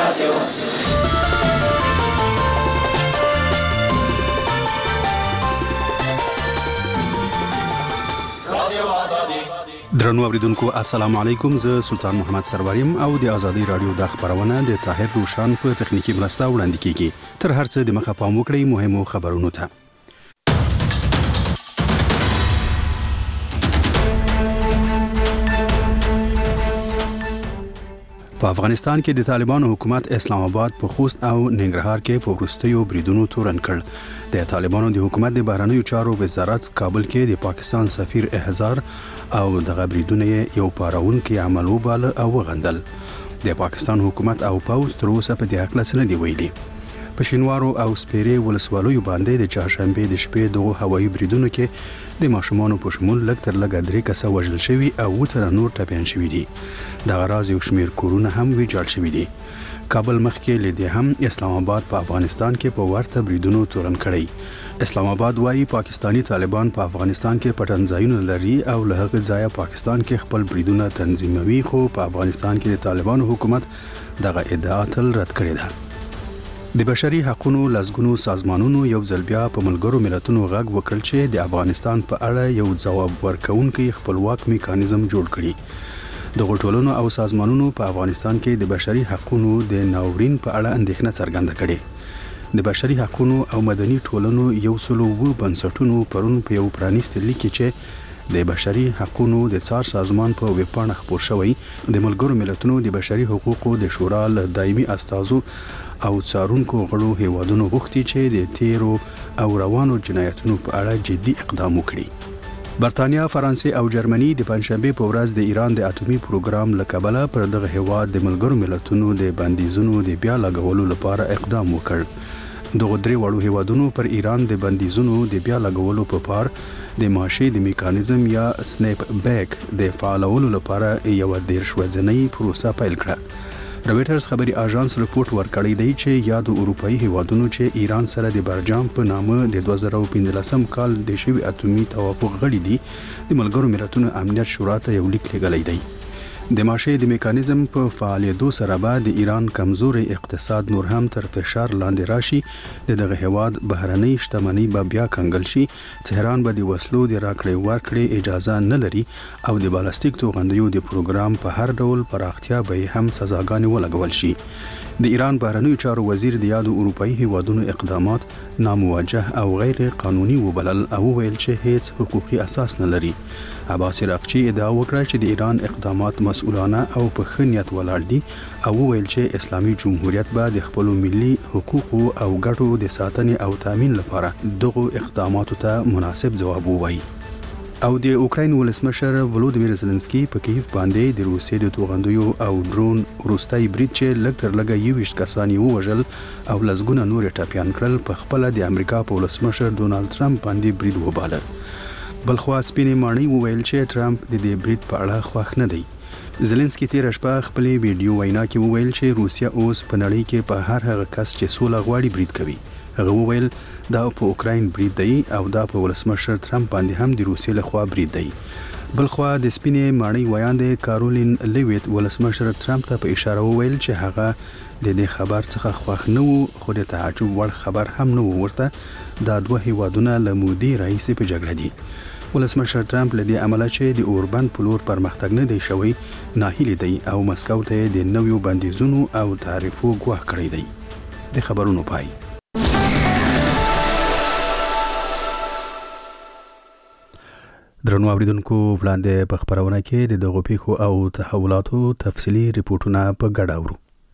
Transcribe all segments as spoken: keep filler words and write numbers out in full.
رادیو درنو اوریدونکو السلام علیکم، زه سلطان محمد سروریم او د ازادي رادیو د خبرونه د طاهر روشان په تخنیکی مرسته وړاندې کیږي. تر هر څه د مخه پام وکړئ مهمو خبرونو ته. په افغانستان کې د طالبانو حکومت اسلام آباد په خوست او ننګرهار کې په وروستیو بریدونو تورن کړ. د طالبانو د حکومت د بهرنیو چارو وزارت کابل کې د پاکستان سفیر احضار او د غبریدونه یو پاراونکي عمل وباله او غندل. د پاکستان حکومت او پوز تر اوسه په دې اړه څه نه دی ویلي. په شینوارو او سپیري ولسوالیو باندې د چهارشنبه د شپې دغه هوایي بریدونو کې د ماشومانو په شمول لږ تر لږه درې کسه وژل شوي او وتر نور ټپيان شوي دي. د غراض یو شمیر کورونه هم ویجاړ شوي دي. کابل مخکې لیدي هم اسلام آباد په افغانستان کې په ورته بریدونو تورن کړی. اسلام آباد وايي پاکستانی طالبان په افغانستان کې پټنځایونه لري او له هغه ځایه پاکستان کې خپل بریدونه تنظیموي، خو په افغانستان کې د طالبانو حکومت دغه ادعا تل رد کړې ده. د بشري حقوقو لزګونو سازمانونو یو ځل بیا په ملګرو ملتونو غږ وکړ چې د افغانستان په اړه یو ځواب ورکونکي خپلواک میکانیزم جوړ کړي. د غټولونو او سازمانونو په افغانستان کې د بشري حقوقو د ناورین په اړه اندېښنه څرګنده کړې. د بشري حقوقو او مدني ټولنو یو څلو و بنسټونو پرون په یو پرانیستي لیک چې د بشري حقوقو د څار سازمان په ویبپاڼه خپور شوی، د ملګرو ملتونو د بشري حقوقو د شورا له دایمي استازو او څارونکو غړو هیوادونو غوښتي چې د تیرو او روانو جنایتونو په اړه جدي اقدام وکړي. برتانیا، فرانسې او جرمني د پنځشنبه په ورځ د ایران د اټومي پروګرام له کبله پر دغه هیواد د ملګرو ملتونو د بندیزونو د بیا لګولو لپاره اقدام وکړ. دغه درې وړو هیوادونو پر ایران د بندیزونو د بیا لګولو په پار د معاشي د میکانیزم یا سنیپ بیک د فعالولو لپاره یو دیرش ورځنۍ پروسه پیل کړه. رويټرز خبري اژانس رپورت ورکړی دی چې یادو اروپאי هیوادونو چې ایران سره د برجام په نامه د دوه زره پنځلسم کال د شوی اټومي توافق غړي دي، د ملګرو ملتونو امنیت شورا ته یو لیک لګلای دی. د معاشي د میکانیزم په فعالیتو سره به د ایران کمزوري اقتصاد نور هم تر فشار لاندې راشي. د دغه هیواد بهرنۍ شتمنۍ به بیا کنګل شي. تهران به د وسلو د راکړې ورکړې اجازه نه لري او د بالستیک توغندیو د پروګرام په هر ډول پراختیا به هم سزاګانې ولګول شي. د ایران بهرنیو چارو وزیر د یادو اروپאי هیوادونو اقدامات ناموجه او غیر قانوني وبلل او ویل چې هیڅ حقوقي اساس نه لري. عباس راقچی ادعا وکړه چې د ایران اقدامات مسؤلانه او په ښه نیت ولاړ دي او ویل چې اسلامي جمهوریت به د خپل ملي حقوقو او ګټو د ساتنې او تامین لپاره دغه اقداماتو ته مناسب ځواب ووایي. او د اوکراین ولسمشر ولودیمیر زلنسکي په کیف باندې د روسیې د توغندیو او ډرون وروستي برید چې لږ تر لږه یوویشت کسان یې ووژل او لسګونه نور ټپيان کړل، په خپل د امریکا په ولسمشر ډونالد ټرمپ باندې برید وباله. بلخوا سپینې ماڼۍ وویل چې ټرمپ د دې برید په اړه خوښ نه دی. زلنسکي تیر شپه خپل ویډیو وینا کې وویل چې روسیا اوس په نړۍ کې په هر هغه کس چې سوله غواړي برید کوي. هغه وویل دا په اوکراین برید دی او دا په ولسمشر ټرمپ باندې هم د روسیې لخوا برید دی. بلخوا د سپینې ماڼۍ ویاندې کارولین لیویت ولسمشر ټرمپ ته په اشاره وویل چې هغه د دې خبر څخه خوښ نه وو، خو د تعجب وړ خبر هم نه وو ورته دا دوه هیوادونه له مودې راهیسې په جګړه دي. ولسمشر ټرمپ له دې عمله چې د اوربند په لور پرمختګ نه دی شوی ناهیلی دی او مسکو ته د نویو بندیزونو او تعرفو ګواښ کړی دی. د خبرونو پای. درنو اوریدونکو، وړاندې په خبرونه کې د دغو پیښو او تحولاتو تفصیلي ریپورتونه په ګډه اورو.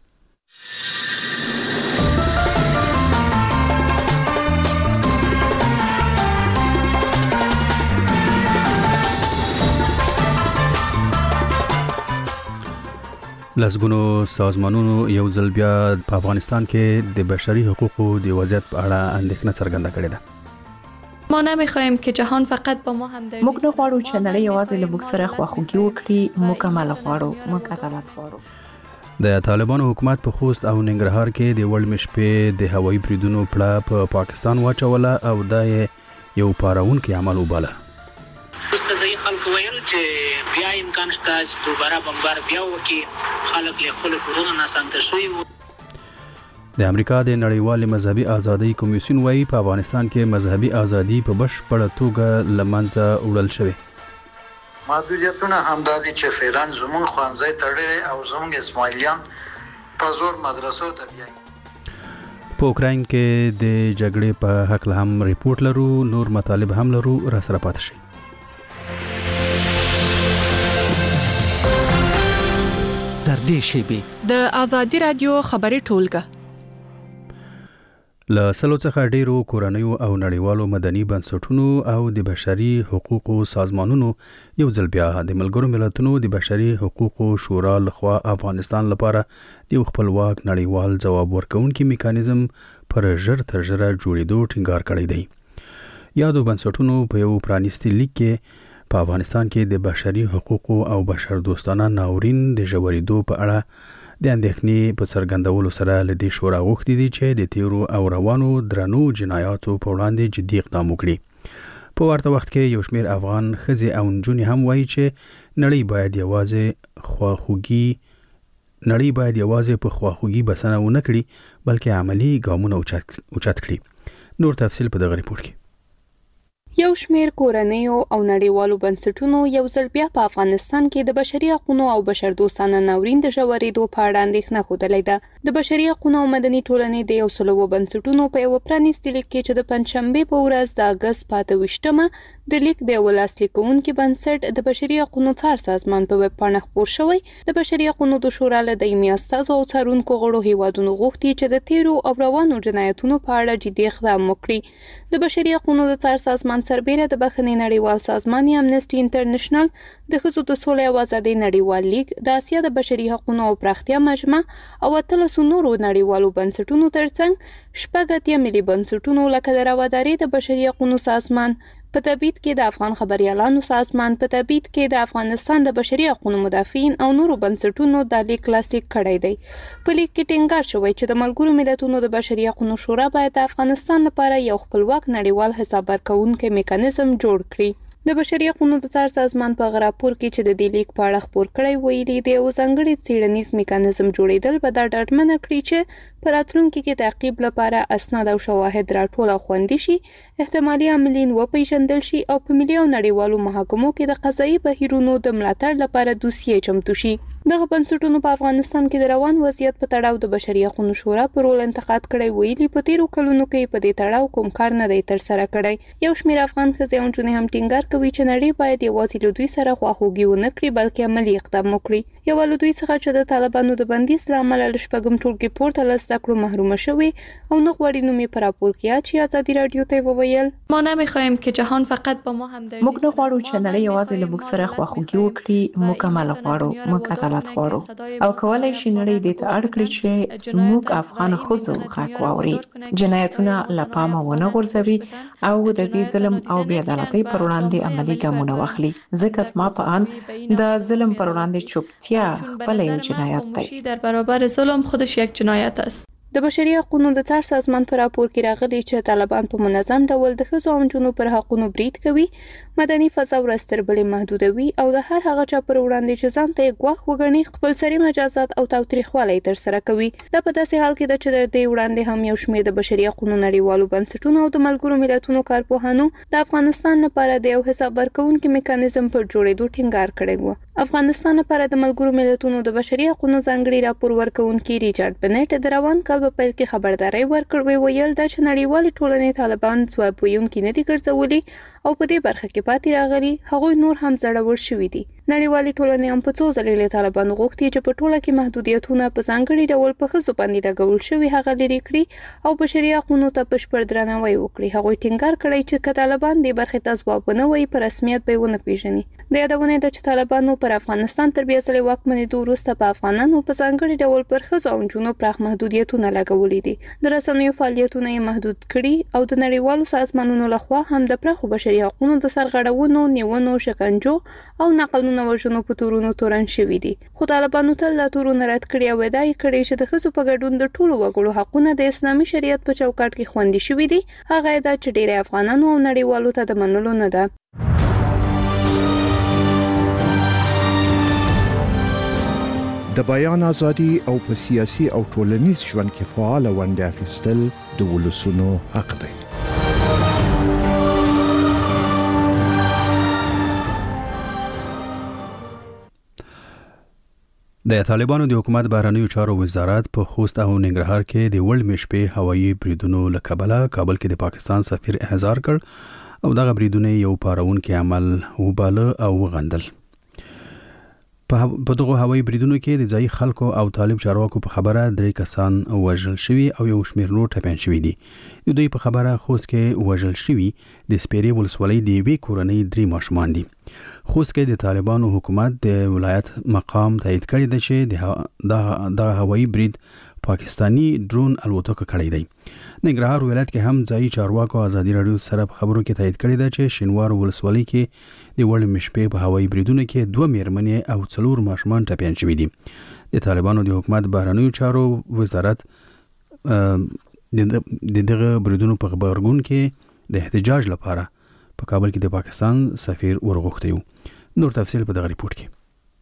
لسګونو سازمانونو یو ځل بیا په افغانستان کې د بشري حقوقو د وضعیت په اړه اندېښنه څرګنده کړې ده. ما نمیخوایم که جهان فقط با ما هم موږ نه غواړو چې نړۍ یوازې له موږ سره خواخوږي وکړي، موږ عمل غواړو، موږ عدالت غواړو. د طالبانو حکومت په خوست او ننګرهار کې د وړ مشپې د هوایي بریدونو پړه په پاکستان واچوله او دا یو پاراونکي عمل وباله. اوس د ځای خلکو ویل چې بیا امکان شته چې دوباره بمبار بیا وکړي، خلک له خپلو کورونو ناسمته شوي وو. د امریکا د نړیوال مذهبي ازادۍ کمیسیون وايي په افغانستان کې مذهبي ازادي په بشپړه توګه لمنځه وړل شوې. محدودیتونه همدادي چې فعلا زموږ خوانځي تړلې او زموږ اسماعیلیان په زور مدرسو ته بیایي. په اوکراین کې د جګړې په حق له هم ریپورت لرو، نور مطالب هم لرو، را سره پاتې شئ. در دې شیبې د ازادي رادیو خبري ټولګه له سلو څخه ډیرو کورنیو او نړیوالو مدني بنسټونو او د بشري حقوقو سازمانونو یو ځل بیا د ملګرو ملتونو د بشري حقوقو شورا لخوا افغانستان لپاره د خپلواک نړیوال ځواب ورکونکي میکانیزم پر ژر تر ژره جوړېدو ټینګار کړی دی. یادو بنسټونو په یو پرانیستي لیک کې په افغانستان کې د بشري حقوقو او بشر دوستانه ناورین د ژورېدو په اړه د اندېښنې په څرګندولو سره له دې شورا غوښتي دي چې د تیرو او روانو درنو جنایاتو په وړاندې جدي اقدام وکړي. په ورته وخت کې یو شمېر افغان ښځې او نجونې هم وایي چې نړۍ باید یوازې خواخوږي نړۍ باید یوازې په خواخوږي بسنه ونه کړي بلکې عملی ګامونه اوچت کړي. نور تفصیل په دغه ریپورت کې. یو شمیر کورنیو او نړیوالو بنسټونو یو ځل بیا په افغانستان کې د بشري حقوقو او بشر دوستانه ناورین د ژورېدو په اړه اندېښنه ښودلې ده. د بشري حقوقو او مدني ټولنې د یو سلو بنسټونو په یو پرانیستي لیک کې چې د پنځشنبې په ورځ د اګست په اته ویشتمه د لیک د ولاس لیکونکي بنسټ د بشري حقوقو څار سازمان په ویب پاڼه خپور شوی. د بشري حقوقو د شورا له دایمي استازو او څارونکو غړو هیوادونو غوښتي چې د تیرو او روانو جنایتونو په اړه جدي اقدام وکړي. د بشري حقوقو د څار سازمان سربېره د بخښنې نړیوال سازمان امنیسټي انټرنیشنل، د ښځو د سولې او ازادۍ نړیوال لیگ، د اسیا د بشري حقوقو او پراختیا مجمع او اتلسو نورو نړیوالو بنسټونو ترڅنګ شپږ اتیا ملي بنسټونو لکه د راودارۍ د بشري حقوقو سازمان، په تبعید کې د افغان خبريالانو سازمان، په تبعید کې د افغانستان د بشري حقوقو مدافعین او نورو بنسټونو د لیک لاسلیک کړی دی. په لیک کې ټینګار شوی چې د ملګرو ملتونو د بشري حقوقو شورا باید د افغانستان لپاره یو خپلواک نړیوال حساب ورکوونکی میکانیزم جوړ کړي. د بشري حقوقو د څار سازمان په غراپور کې چې د دې لیک په اړه خپور کړی ویلي دی او ځانګړي څېړنیز میکانیزم جوړېدل به دا ډاډمنه کړي چې په راتلونکي کې تعقیب لپاره اسناد او شواهد راټول او خوندي شي، احتمالي عاملین وپېژندل شي او په ملي او نړیوالو محاکمو کې د قضایي بهیرونو د ملاتړ لپاره دوسیې چمتو شي. دغه بنسټونو په افغانستان کې د روان وضعیت په تړاو د بشري حقوقو شورا په رول انتقاد کړی ویلي په تیرو کلونو کې په دې تړاو کوم کار نه دی ترسره کړی. یو شمېر افغان ښځې او نجونې هم ټینګار کوي چې نړۍ باید یوازې له دوی سره خواخوږي ونه کړي بلکې عملي اقدام وکړي. یو له دوی څخه چې د طالبانو د بندیز له امله له شپږم ټولګي پورته له زده کړو محرومه شوې او نه غواړي نوم یې په راپور کې یاد شي، ازادي راډیو ته وویل ما نمیخوایم که جهان فقط با ما همدردی موږ نه غواړو چې نړۍ یوازې له موږ سره خواخوږي وکړي، مکمل غواړو، موږ عدالت غواړو او کولای شي نړۍ دې ته اړ کړي چې زموږ افغان ښځو غږ واوري، جنایتونه له پامه ونه غورځوي او د دې ظلم او بې عدالتۍ پر وړاندې عملي ګامونه واخلي. ځکه زما په ان د ظلم پر وړاندې چوپتیا خپله یو جنایت دی. در برابر ظلم خودش یک جنایت است. د بشري حقوقو د څار سازمان په راپور کې راغلي چې طالبان په منظم ډول د ښځو او نجونو پر حقونو برید کوي، مدني فضا ورځ تر بلې محدودوي او د هر هغه چا پر وړاندې چې ځان ته یې ګواښ وګڼي خپلسري مجازات او تاوتریخوالی ترسره کوي. دا په داسې حال کې ده چې د دې وړاندې هم یو شمېر د بشري حقوقو نړیوالو بنسټونو او د ملګرو ملتونو کارپوهانو د افغانستان لپاره د یو حساب ورکوونکي میکانیزم پر جوړېدو ټینګار کړی و. افغانستان لپاره د ملګرو ملتونو د بشري حقوقو ځانګړي راپور ورکوونکي ریچارډ بنټ د روان کال په پیل کې خبرداري ورکړې ویل دا چې نړیوالې ټولنې طالبان ځواب ویونکي نه دي ګرځولي او په دې برخه کې پاتې راغلي، هغوی نور هم زړور شوي دي. نړیوالې ټولنې هم په څو ځلې له طالبانو غوښتي چې په ټوله کې محدودیتونه په ځانګړي ډول په ښځو باندې لګول شوي هغه لرې کړي او بشري حقوقو ته بشپړ درناوی وکړي. هغوی ټینګار کړی چې که طالبان دې برخې ته ځواب ونه وایي په رسمیت به یې ونه پېژني. د یادونې ده چې طالبانو پر افغانستان تر بیا ځلې واکمنېدو وروسته په افغانانو په ځانګړي ډول پر ښځو او نجونو پراخ محدودیتونه لګولي دي. د رسنیو فعالیتونه یې محدود کړي او د نړیوالو سازمانونو لخوا هم د پراخو بشري حقوقو د سرغړونو، نیونو، شکنجو او ناقانونه وژنو په تورونو تورن شوي دي. خو طالبانو تل دا تورونه رد کړي او ادعا یې کړې چې د ښځو په ګډون د ټولو وګړو حقونه د اسلامي شریعت په چوکاټ کې خوندي شوي دي. هغه ادعا چې ډېری افغانانو او نړیوالو ته د منلو نه ده. د بیان ازادي او په سیاسي او ټولنیز ژوند کې فعال ونډه اخیستل د ولسونو حق دی. د طالبانو د حکومت بهرنیو چارو وزارت په خوست او ننګرهار کې د ورلد مشپې هوایي بریدونو له کبله کابل کې د پاکستان سفیر احضار کړ او دغه بریدونه یو پارونکي عمل وباله او وغندل. په دغه هوایي بریدونو کې د ځای خلکو او طالب چارواکو په خبره درې کسان وژل شوي او یو شمېر نور ټپیان شوي دي. د دوی په خبره خوست کې وژل شوي د سپیرې ولسوالۍ د یوې کورنۍ درې ماشومان دي. خوست کې د طالبانو حکومت د ولایت مقام تایید کړی دی چې دغه هوایي برید پاکستانی ډرون الوتکه کړی دی. ننګرهار ولایت کې هم ځای چارواکو ازادي رادیو سره په خبرو کې تایید کړی دی چې شینوار ولسوالۍ کې د ورلد مشپې په هوایي بریدونو کې دوه میرمنې او څلور ماشومان ټپیان شوي دي. د طالبانو د حکومت بهرنیو چارو وزارت د دغه بریدونو په خبرګون کې د احتجاج لپاره په کابل کې د پاکستان سفیر ورغوښتی و. نور تفصیل په دغه ریپورت کې.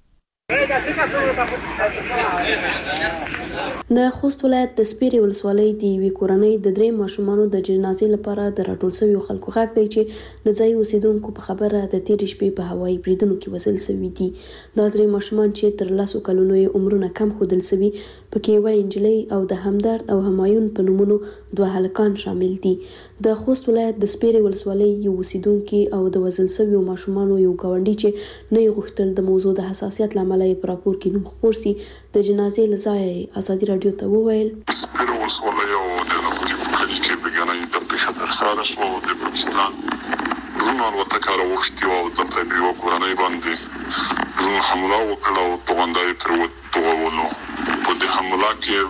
د خوست ولایت د سپیرې ولسوالۍ د یوې کورنۍ د درې ماشومانو د جنازې لپاره د راټول شویو خلکو غږ دی چې د ځای اوسیدونکو په خبره د تېرې شپې په هوایي بریدونو کې وژل شوي دي. دا درې ماشومان چې تر لسو کلونو یې عمرونه کم ښودل شوي پکې یوه نجلۍ او د همدرد او همایون په نومونو دوه هلکان شامل دي. د خوست ولایت د سپیرې ولسوالۍ یو اوسیدونکي او د وژل شویو ماشومانو یو ګاونډي چې نه یې غوښتل د موضوع د حساسیت له امله یې په راپور کې نوم خپور سي د جنازې له ځایه ازادي راډیو ته وویل سپیرې ولسوالۍ او د نقدي په کلي کې بېګنۍ د پېښه ترسره شوه او د پاکستان ډرون الوتکه راوښتې وه او دلته په یوه کورنۍ باندې ډرون حمله وکړه او توغنده یې پرې وتوغولو. په دې حمله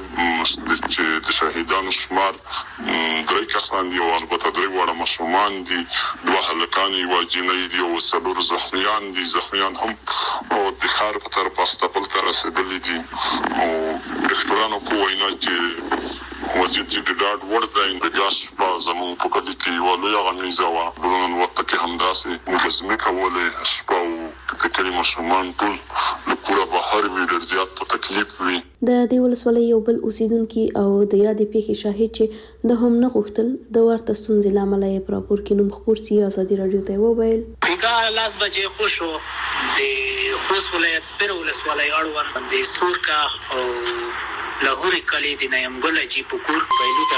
کې چې د شهیدانو شمار درې کسان دي او البته درې واړه ماشومان دي، دوه هلکان یوه جینۍ دي او څلور زخمیان دي. زخمیان هم او د ښار په طرف هسپتال ته رسېدلي دي او ډاکټرانو په وینا چې وضعیت چې د ډاډ وړ دی. د ګاز شپه زموږ په کلي کې یوه لویه غمیزه وه، ډرون الوتکې همداسې مګزمې کولې شپه او د کلي ماشومان ټول له کوره بهر وي، ډېر زیات په تکلیف وي. د دې ولسوالۍ یو بل اوسیدونکي او د یادې پیښې شاهد چې د هم نه غوښتل د ورته ستونزې له امله یې په راپور کې نوم خپور سي ازادي راډیو ته وویل بیګا لاس بجې خو شو د خوست ولایت سپیرې ولسوالۍ اړوند د سورکاخ او لاهوري کلي د نیمګل جی پکور پیلوټ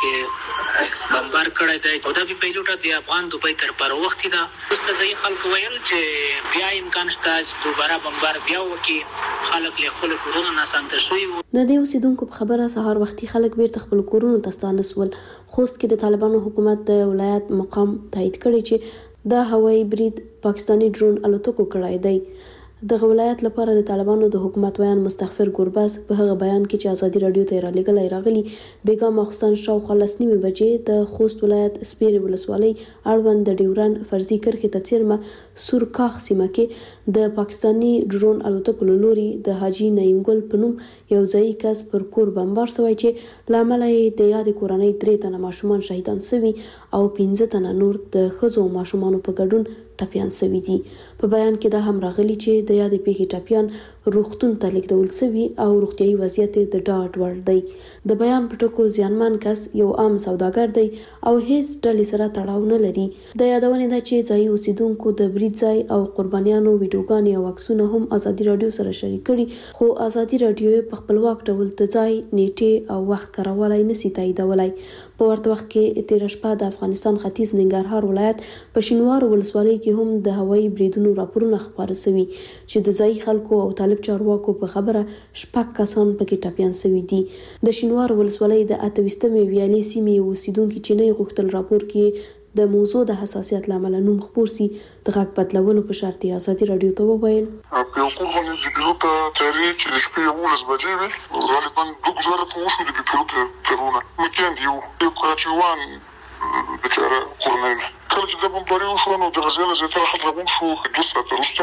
الوتکې بمبار کړی دی او دا پیلوټ د افغان دوبۍ تر پر وخت دا اوس د ځای خلکو ویل چې بیا امکان شته دوباره بمبار بیا وکړي. خلک له خپل کورونو نه سانته شوي وو. د دې اوسیدونکو په خبره سهار وختي خلک بیرته خپل کورونو ته ستانه سول. خوست کې د طالبانو حکومت د ولایت مقام تایید کړی چې دا هوایي برید پاکستانی ډرون الوتکو کړی دی. د ولایت لپاره د طالبانو د حکومت ویان مستغفر ګورباز په هغه بیان کې چې ازادي راډیو ته را لګلای راغلی بیګا ماخستان شاوخوا لس نیمې بجې د خوست ولایت سپیرې ولسوالۍ اړوند د ډیوران فرضي کرښې ته څیرمه سورکاخ سیمه کې د پاکستانی ډرون الوتکو له لوري د حاجي نعیم ګل په نوم یو ځایي کس پر کور بمبار شوی چې له امله یې د یادې کورنۍ درې تنه ماشومان شهیدان شوي او پنځه تنه نور د ښځو او ماشومانو په ګډون ټپیان شوي دي. په بیان کې دا هم راغلي چې د یادې پیښې ټپیان روغتون ته لیږدول شوي او روغتیایي وضعیت یې د ډاډ وړ دی. د بیان په ټکو زیانمن کس یو عام سوداګر دی او هیڅ ډلې سره تړاو نه لري. د یادونې ده چې ځایي اوسیدونکو د برید ځای او قربانیانو ویډیوګانې او عکسونه هم ازادي راډیو سره شریک کړي، خو ازادي راډیو په خپلواک ډول د ځای نیټې او وخت کارولی نشي تاییدولی. په ورته وخت کې تېره شپه د افغانستان ختیځ ننګرهار ولایت په شینوار ولسوالۍ کې هم د هوایي بریدونو راپورونه خپاره شوي چې د ځایي خلکو او طالب چارواکو په خبره شپږ کسان پکې ټپیان شوي دي. د شینوار ولسوالۍ د اته ویشتمې ویالې سیمې اوسیدونکي چې نه یې غوښتل راپور کې د موضوع د حساسیت له امله نوم خپور سي د غږ بدلولو په شرط یې ازادي راډیو ته وویل په یو کور باندې د پیلوټ تیارې چې د شپې یولس بجې وې غالبا دوه ګزاره په وشو د پیلوټ ترونه مکین دی یو کراچیوان بچاره کورنۍ کله چې د بمباري وشو نو د غزې نه زیاتره خلک راغونډ شو دوه ساعته وروسته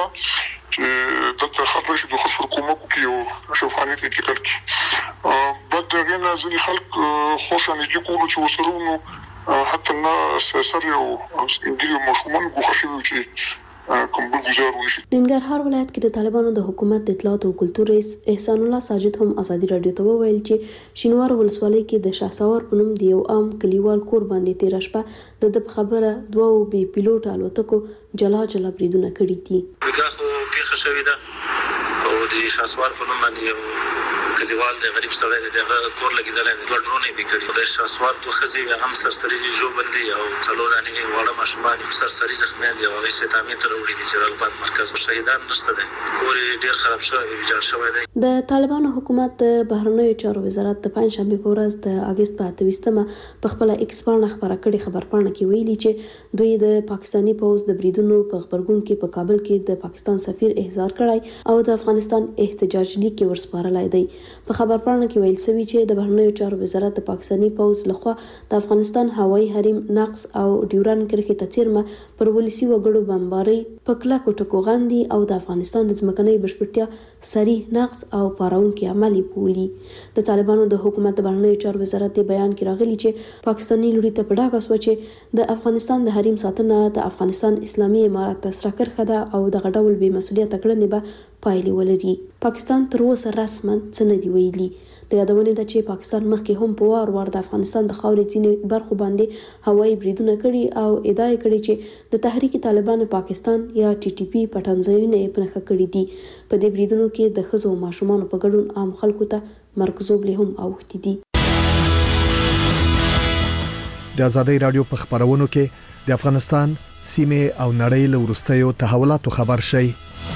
چې دلته خلک راشي د خلکو کومک وکړي او شوفاني ته انتقال کړي. بعد د هغې نه ځینې خلک خوشحالېږي کولو چې ورسره نو حتی نه سر یو سپین ږیري ماشومان ګوښه شوي چې کوم بل گزار ونشي. ننګرهار ولایت کې د طالبانو د حکومت د اطلاعات او کلتور رئیس احسان الله ساجد هم ازادي رادیو ته وویل چې شینوار ولسوالۍ کې د شهسوار په نوم د یو عام کلیوال کور باندې تیر شپه د د خبره دوه بي پیلوټ الوتکو جلا جلا بریدونه کړي دي. دا خو پیښه شوې ده او د شهسوار په نوم باندې یو کلیوال د غریب سړی د کور لګیدل د دوه ډرونې به کړي. د شهسوار دوه ښځې هم سرسري ژوبل دي او څلور انې واړه ماشومان سرسري زخمیان دي او هغوی سیتامې ته راوړي دي چې رغبت مرکز شهیدان نشته دی. کور یې ډېر خراب شوی ویجاړ شوی دی. د طالبانو حکومت د بهرنیو چارو وزارت د پنځشنبې په ورځ د اګست په اته ویشتمه په خپله ایکس پاڼه خپره کړې خبرپاڼه کې ویلي چې دوی د پاکستاني پوځ د بریدونو په خبرګون کې په کابل کې د پاکستان سفیر احضار کړی او د افغانستان احتجاج لیک کې ورسپارلی دی. په خبرپاڼه کې ویل شوی چې د بهرنیو چارو وزارت د پاکستاني پوځ لخوا د افغانستان هوایي حریم نقض او ډیورن کرښې ته څیرمه پر ولسي وګړو بمبارۍ په کلکو ټکو غندي او د افغانستان د ځمکنۍ بشپړتیا صریح نقض او پاروونکي عمل بولي. د طالبانو د حکومت د بهرنیو چارو وزارت د بیان کې راغلي چې پاکستاني لوري ته په ډاګه سوه چې د افغانستان د حریم ساتنه د افغانستان اسلامي امارت ته سره کرښه ده او دغه ډول بې مسؤلیته کړنې به پایلې ولري. پاکستان تر اوسه رسما څه نه دي ویلي. د یادونې ده چې پاکستان مخکې هم په وار وار د افغانستان د خاورې ځینې برخو باندې هوایي بریدونه کړي او ادعا یې کړې چې د تحریک طالبان پاکستان یا ټي ټي پي پټنځایونه یې په نښه کړي دي. په دې بریدونو کې د ښځو او ماشومانو په ګډون عام خلکو ته مرګ زوبلې هم اوښتي دي. د ازادۍ رادیو په خبرونو کې د افغانستان سیمه او نړۍ له وروستیو تحولاتو خبر شي.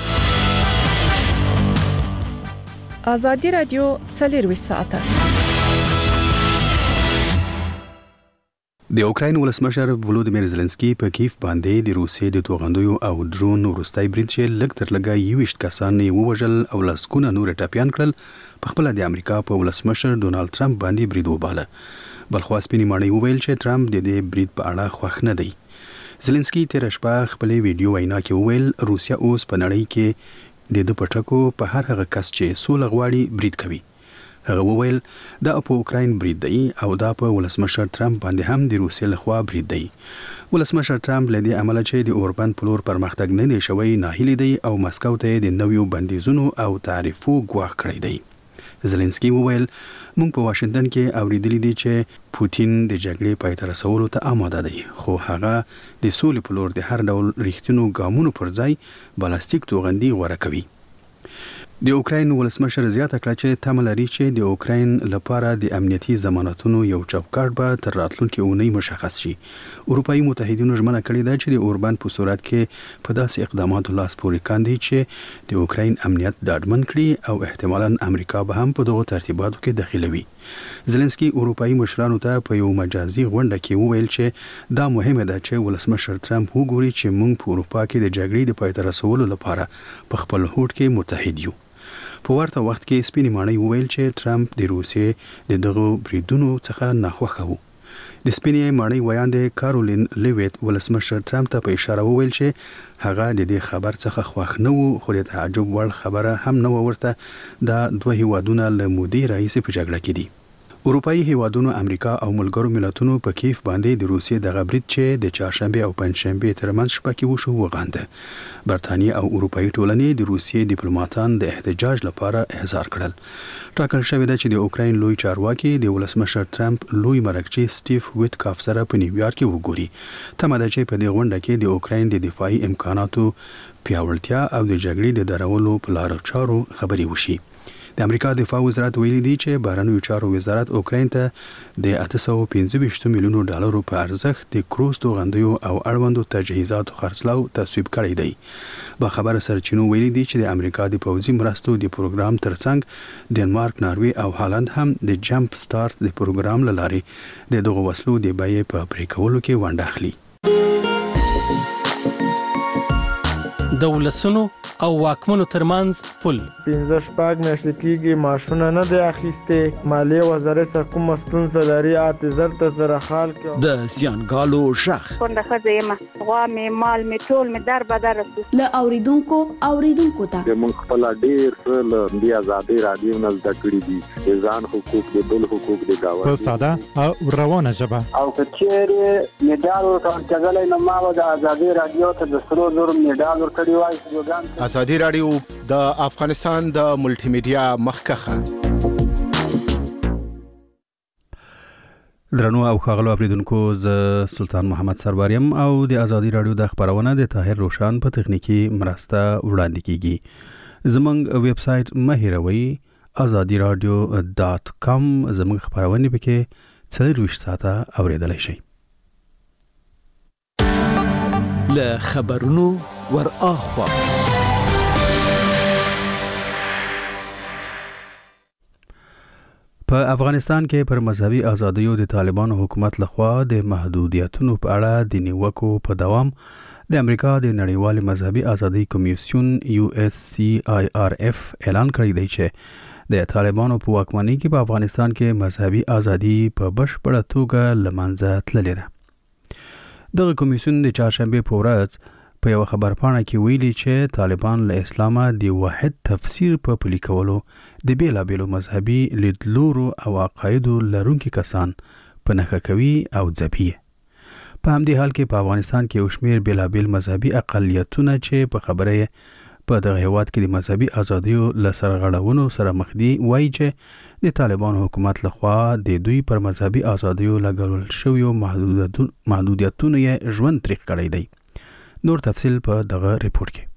ازادي رادیو څلور ساعته. د اوکراین ولسمشر ولودیمیر زيلنسکي په کیف باندې د روسیې د توغندیو او ډرون وروستي برید چې لږ تر لږه یویشت کسان یې ووژل او لسګونه نور ټاپیان کړل په خپل د امریکا په ولسمشر ډونالد ټرمپ باندې برید وباله. بلخوا سپینې ماڼۍ وویل چې ټرمپ د دې برید په اړه خوښ نه دی. زيلنسکي تیر شپه خپل ویډیو وینا کې وویل روسیا اوس په نړۍ کې د د پټکو په هر هغه کس چې سوله غواړي برید کوي. هغه وویل دا په اوکراین برید دی او دا په ولسمشر ټرمپ باندې هم د روسیې لخوا برید دی. ولسمشر ټرمپ له دې عمله چې د اوربان په لور پرمختګ نه دی شوی ناهیلی دی او مسکو ته د نویو بندیزونو او تعرفو ګواښ کړی دی. زيلنسکي وویل موږ په واشنگټن کې اوریدلی دي چې پوتین د جګړې پای ته رسولو ته آماده دی خو هغه د سولې په لور د هر ډول ریښتینو ګامونو پر ځای بلاستیک توغندي غوړه کوي. د اوکراین ولسمشر زیاته کړه چې تمه لري چې د اوکراین لپاره د امنیتي ضمانتونو یو چوکاټ به تر راتلونکي اونۍ مشخص شي. اروپایي متحدینو ژمنه کړې ده چې د اوربان په صورت کې په داسې اقداماتو لاس پورې کاندي چې د اوکراین امنیت ډاډمن کړي او احتمالاً امریکا به هم په دغو ترتیباتو کې دخیلوي. زيلنسکي اروپایي مشرانو ته په یو مجازي غونډه کې وویل چې دا مهمه ده چې ولسمشر ټرمپ وګوري چې موږ په اروپا کې د جګړې د پای ته رسولو لپاره په خپل هوډ کې متحد یو. په ورته وخت کې سپینې ماڼۍ وویل چې ټرمپ د روسیې د دغو بریدونو څخه ناخوښه و. د سپینې ماڼۍ ویاند کارولین لیویت ولسمشر ټرمپ ته په اشاره وویل چې هغه د دې خبر څخه خوښ نه و خو د تعجب وړ خبره هم نه ورته دا دوه هیوادونه له مودې راهیسې په جګړه کې دي. اروپایي هیوادونو امریکا او ملګرو ملتونو په کیف باندې د روسیې د غبرید چې د چهارشنبه او پنځشنبه ترمنځ شپه کې وشو وغانده. برتانیې او اروپایي ټولنې د روسیې ډیپلوماټان د احتجاج لپاره احضار کړل. ټاکل شوی دی چې د اوکراین لوی چارواکي د ولسمشر ټرمپ لوی مرکچی سټیف ویټکاف سره په نیویارک کې وګوري. تمه ده چې په دې غونډه کې د اوکراین د دفاعي امکاناتو پیاوړتیا او د جګړې د درولو په لارو چارو خبرې وشي. د امریکا دفاع وزارت ویلي دی چې بهرنیو چارو وزارت اوکراین ته د اته سوه پنځه ویشت میلیونو ډالرو په ارزښت د کروز توغندیو او اړوندو تجهیزاتو خرڅلاو تصویب کړی دی. با خبر سرچینو ویلي دي چې د امریکا د پوځي مرستو د پروګرام ترڅنګ ډنمارک، ناروې او هالند هم د جمپ سٹارټ د پروګرام له لارې د دغو وسلو د بیې په پرې کولو کې ونډه اخلي. د ولسونو او واکمنو ترمنځ پل. پنځه شپږ میاشتې کېږي ماشونه نه دی اخیستې. مالیې وزارت څخه کومه ستونزه لري اته زر ته زره خال کې د زیانګالو غږ کونډه ښځه یم، غوا مې مال مې ټول مې در بدر رسو. له اوریدونکو اوریدونکو ته موږ خپل ډېر څه له دې آزادۍ رادیو نه زده کړي دي، د ځان حقوق د بل حقوق د گاونډي په ساده او روانه ژبه. او کچېرې میډال ورکړل کېدلی نو ما به د آزادۍ رادیو ته د سرو زرو میډال ورکړی وای. آزادۍ رادیو د افغانستان د ملټي میډیا مخکخه. درنو او ښاغلو اوریدونکو، زه سلطان محمد سرباریم او د آزادۍ رادیو د خبرونه د طاهر روشان په تخنیکی مرسته وړاندې کیږي. زموږ ویب سټ مه هیروئ آزادی رادیو ډاٹ کام. زموږ خبرونه پکې څلور ساعته اوریدلای شئ. له خبرونو ور اخوا په افغانستان کې پر مذهبي ازادیو د طالبانو حکومت لخوا د محدودیتونو په اړه د نیوکو په دوام د امریکا د نړیوال مذهبي ازادي کمیسیون یو اس سی آی آر اف اعلان کړی دی چې د طالبانو په واکمنۍ کې په افغانستان کې مذهبي ازادي په بشپړه توګه له منځه تللې ده. دغه کمیسیون د چهارشنبه په ورځ په یو خبرپاڼه کې ویلي چې طالبان له اسلامه د واحد تفسیر په پلي کولو د بیلابیلو مذهبي لیدلورو او عقایدو لرونکي کسان په نښه کوي او ځپي. په همدې حال کې په افغانستان کې یو شمېر بیلابیل مذهبي اقلیتونه چې په خبره په دغه هیواد کې د مذهبي ازادیو له سرغړونو سره مخ دي وایي چې د طالبانو حکومت لخوا د دوی پر مذهبي ازادیو لګول شویو محدودیتونو یې ژوند تریخ کړی دی. نور تفصیل په دغه ریپورت کې.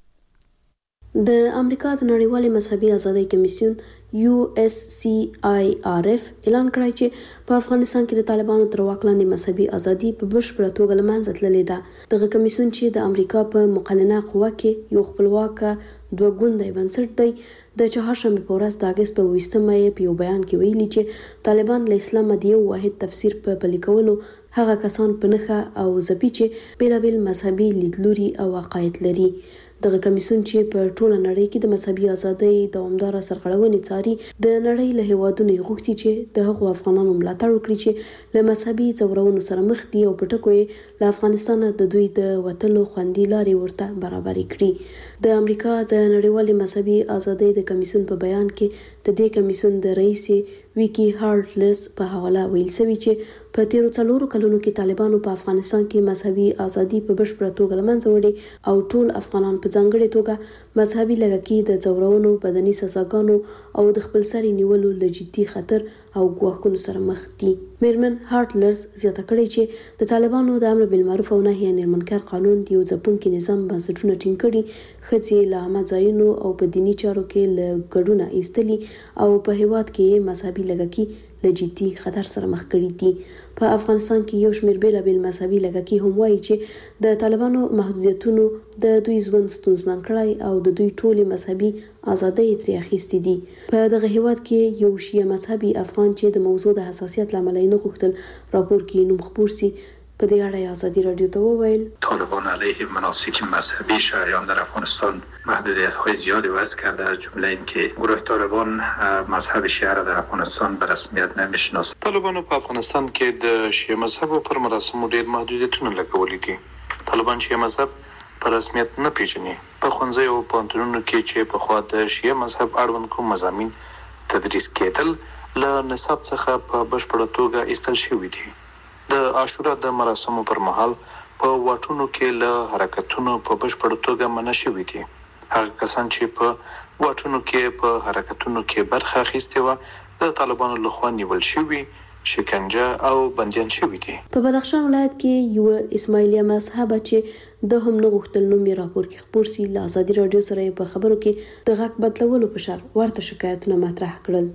د امریکا د نړیوال مذهبي ازادۍ کمیسیون یو اس سی آی آر اف اعلان کړی چې په افغانستان کې د طالبانو تر واک لاندې مذهبي ازادي په بشپړه توګه له منځه تللې ده. دغه کمیسیون چې د امریکا په مقننه قوه کې یو خپلواک دوه ګوندی بنسټ دی، د چهارشنبه په ورځ د اګست په اوویشتمه یې په یو بیان کې ویلي چې طالبان له اسلامه د یو واحد تفسیر په پلي کولو هغه کسان په نښه او ځپي چې بېلابېل مذهبي لیدلوري او عقاید لري. دغه کمیسیون چې په ټوله نړۍ کې د مذهبي ازادۍ دوامداره سرغړونې څاري، د نړۍ له هیوادونو یې غوښتي چې د هغو افغانانو ملاتړ وکړي چې له مذهبي ځورونو سره مخ دي او په ټکو یې له افغانستانه د دوی د وتلو خوندي لارې ورته برابرې کړي. د امریکا د نړیوال مذهبي ازادۍ د کمیسیون په بیان کې د دې کمیسیون د رئیس ویکی هارټلس په حواله ویل شوی چې په تیرو څلورو کلونو کې طالبانو په افغانستان کې مذهبي ازادي په بشپړه توګه له منځه وړې او ټول افغانان په ځانګړې توګه مذهبي لږکي د ځورونو، بدني سزاګانو او د خپلسري نیولو له جدي خطر او ګواښونو سره مخ دي. میرمن هارټلس زیاته کړې چې د طالبانو د امر بالمعروف او نهي عن المنکر قانون د یو ځپونکي نظام بنسټونه ټینګ کړي، ښځې له عامه ځایونو او په دیني چارو کې له ګډونه ایستلي او په هیواد کې مذهبي لږکي له جدي خطر سره مخ کړي دي. په افغانستان کې یو شمېر بېلابېل مذهبي لږکي هم وایي چې د طالبانو محدودیتونو د دوی ژوند ستونزمن کړی او د دوی ټولې مذهبي ازادۍ ترې اخیستې دي. په دغه هیواد کې یو شیعه مذهبي افغان چې د موضوع د حساسیت له امله یې نه غوښتل راپور کې نوم خپور سي، په دې اړه آزادی رادیو ته وویل طالبان علیه مناسک مذهبی شیعیان در افغانستان محدودیت‌های زیادی وضع کرده، از جمله اینکه گروه طالبان مذهب شیعه را در افغانستان به رسمیت نمی‌شناسد. طالبان په افغانستان کې د شیعه مذهب پر مراسمو ډېر محدودیتونه لګولي دي. طالبان شیعه مذهب په رسمیت نه پیژني. په ښوونځیو او پوهنتونونو کې چې پخوا د شیعه مذهب اړوند کوم مضامین تدریس کېدل له نصاب څخه په بشپړه توګه ایستل شوي دي. د عاشورا د مراسمو پر مهال په واټونو کې له حرکتونو په بشپړه توګه منع شوي دي. هغه کسان چې په واټونو کې په حرکتونو کې برخه اخیستې وه د طالبانو لخوا نیول شوي، شکنجه او بندیان شوي دي. په بدخشان ولایت کې یو اسماعیلیه مذهبه چې د هم نه غوښتل نوم یې راپور کې خپور سي، له آزادي رادیو سره په خبرو کې د غږ بدلولو په شر ورته شکایتونه مطرح کړل.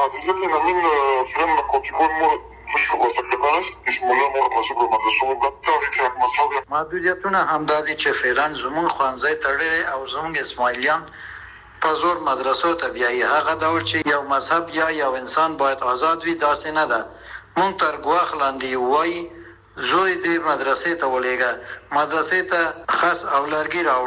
محدودیتونه همدادي چې فعلا زمون خوانځي تړلې او زمون اسماعیلیان په زور مدرسو ته بیایي. هغه ډول چې یو مذهب یا یو انسان باید آزاد وي داسې نه ده. مونږ تر ګواښ لاندې وایي زوی دې مدرسې ته ولېږه، مدرسې ته خس او لرګي راوړه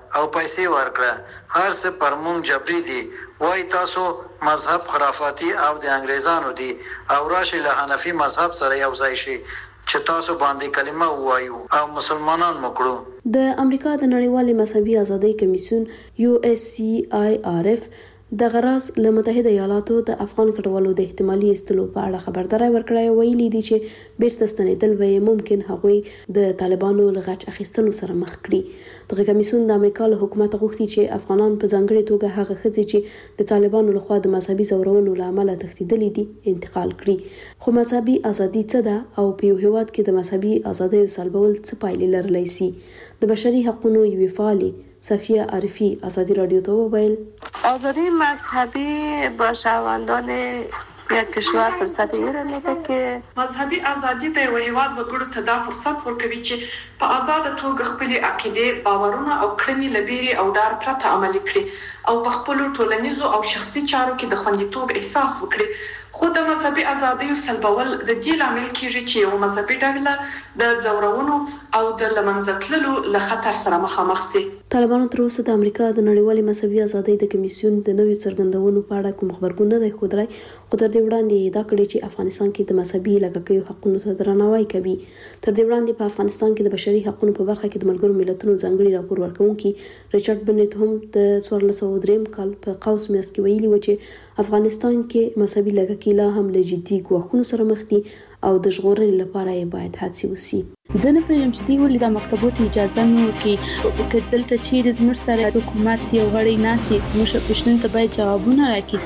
او پیسې ورکړه هر څه پر مونږ جبري دي وای تاسو مذهب خرافاتي او د انګريزانو دي او راشي له حنفي مذهب سره یو ځای شي چې تاسو باندې کلمه وایو او مسلمانان مکړو د امریکا د نړیوالې مذهبي ازادۍ کمیسیون یو اس سی آی آر اف د غراس له متحده ایالاتو د افغان کډوالو د احتمالي استلو په اړه خبرداري ورکړې ویلي دي چې بیرته ستنېدل به ممکن هغوی د طالبانو له غچ اخیستلو سره مخ کړي دغه کمیسیون د امریکا له حکومت غوښتي چې افغانان په ځانګړي توګه هغه ښځې چې د طالبانو لخوا د مذهبي زورونو له امله تښتېدلې دي انتقال کړي خو مذهبي ازادي څه ده او په یو هیواد کې د مذهبي ازادۍ سلبول څه پایلې لرلی سي د بشري حقوقو یوې فعالې صفیه عارفی ازادی رادیو ته وویل آزادی مذهبی با شهروندان یک کشور فرصت یې رالیده کې مذهبي ازادي د یو هیواد وګړو ته دا فرصت ورکوي چې په آزاده توګه خپل عقیده باورونه او کړنې لبیري او ډار پرته عملي کړي او په خپل ټولنیزو او شخصي چارو کې د خوندیتوب احساس وکړي خو د مذهبي ازادۍ سلبول د دې لامل کیږي چې یو مذهبي ډله د زورونو او د لمنځه تللو له خطر سره مخامخ سي طالبانو تر اوسه د امریکا د نړیوالې مذهبي ازادۍ د کمیسیون د نوي څرګندونو په اړه کوم خبرګون نه دی ښودلی خو تر دې وړاندې ادعا کړې چې افغانستان کې د مذهبي لږکیو حقونو ته درناوی کوي تر دې وړاندې په افغانستان کې د بشري حقونو په برخه کې د ملګرو ملتونو ځانګړي راپور ورکوونکي ریچارډ بنټ هم د څوارلس سوه دریم کال په قوس میاشت کې ویلي و چې افغانستان کې مذهبي لږکي لا هم له جدي ګواښونو سره مخ دي او د ژغورنې لپاره یې باید هڅې وشي زه نه پوهېږم چې دوی ولې دا مکتبو ته اجازه نه ورکوي که دلته چیرې زموږ سره حکومت یو غړی ناست وي زموږ پوښتنو ته باید جوابونه راکړي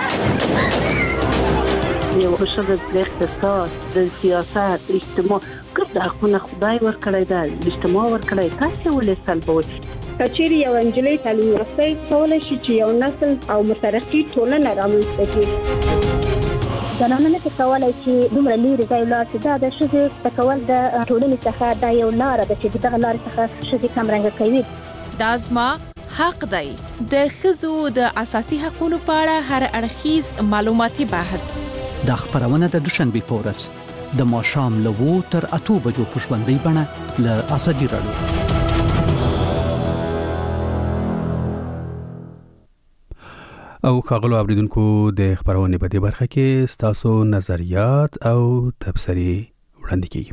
یو ښځه د اقتصاد د سیاست اجتماع ګډ حقونه خدای ورکړی ده اجتماع ورکړی تاسې ولې سلبوئ که چیرې یو نجلۍ تعلیم یافته کولی شي چې یو نسل او مترقي ټولنه رامنځته کړي زنانه نه کولای چې دومره لري ځای لاړ شي دا د ښځې تکول د ټولنې څخه دا یو لاره ده چې دغه لارې څخه ښځې کمرنګه کوي دا زما حق دی د ښځو د اساسي حقوقو په اړه هر اړخیز معلوماتي بحث دا خبرونه د دوشنبه په ورځ د ماښام له اوو تر اته بجو په ژوندۍ بڼه له ازادي راډیو او ښاغلو اوریدونکو د خبرونې په دې برخه کې ستاسو نظریات او تبصرې وړاندې کیږي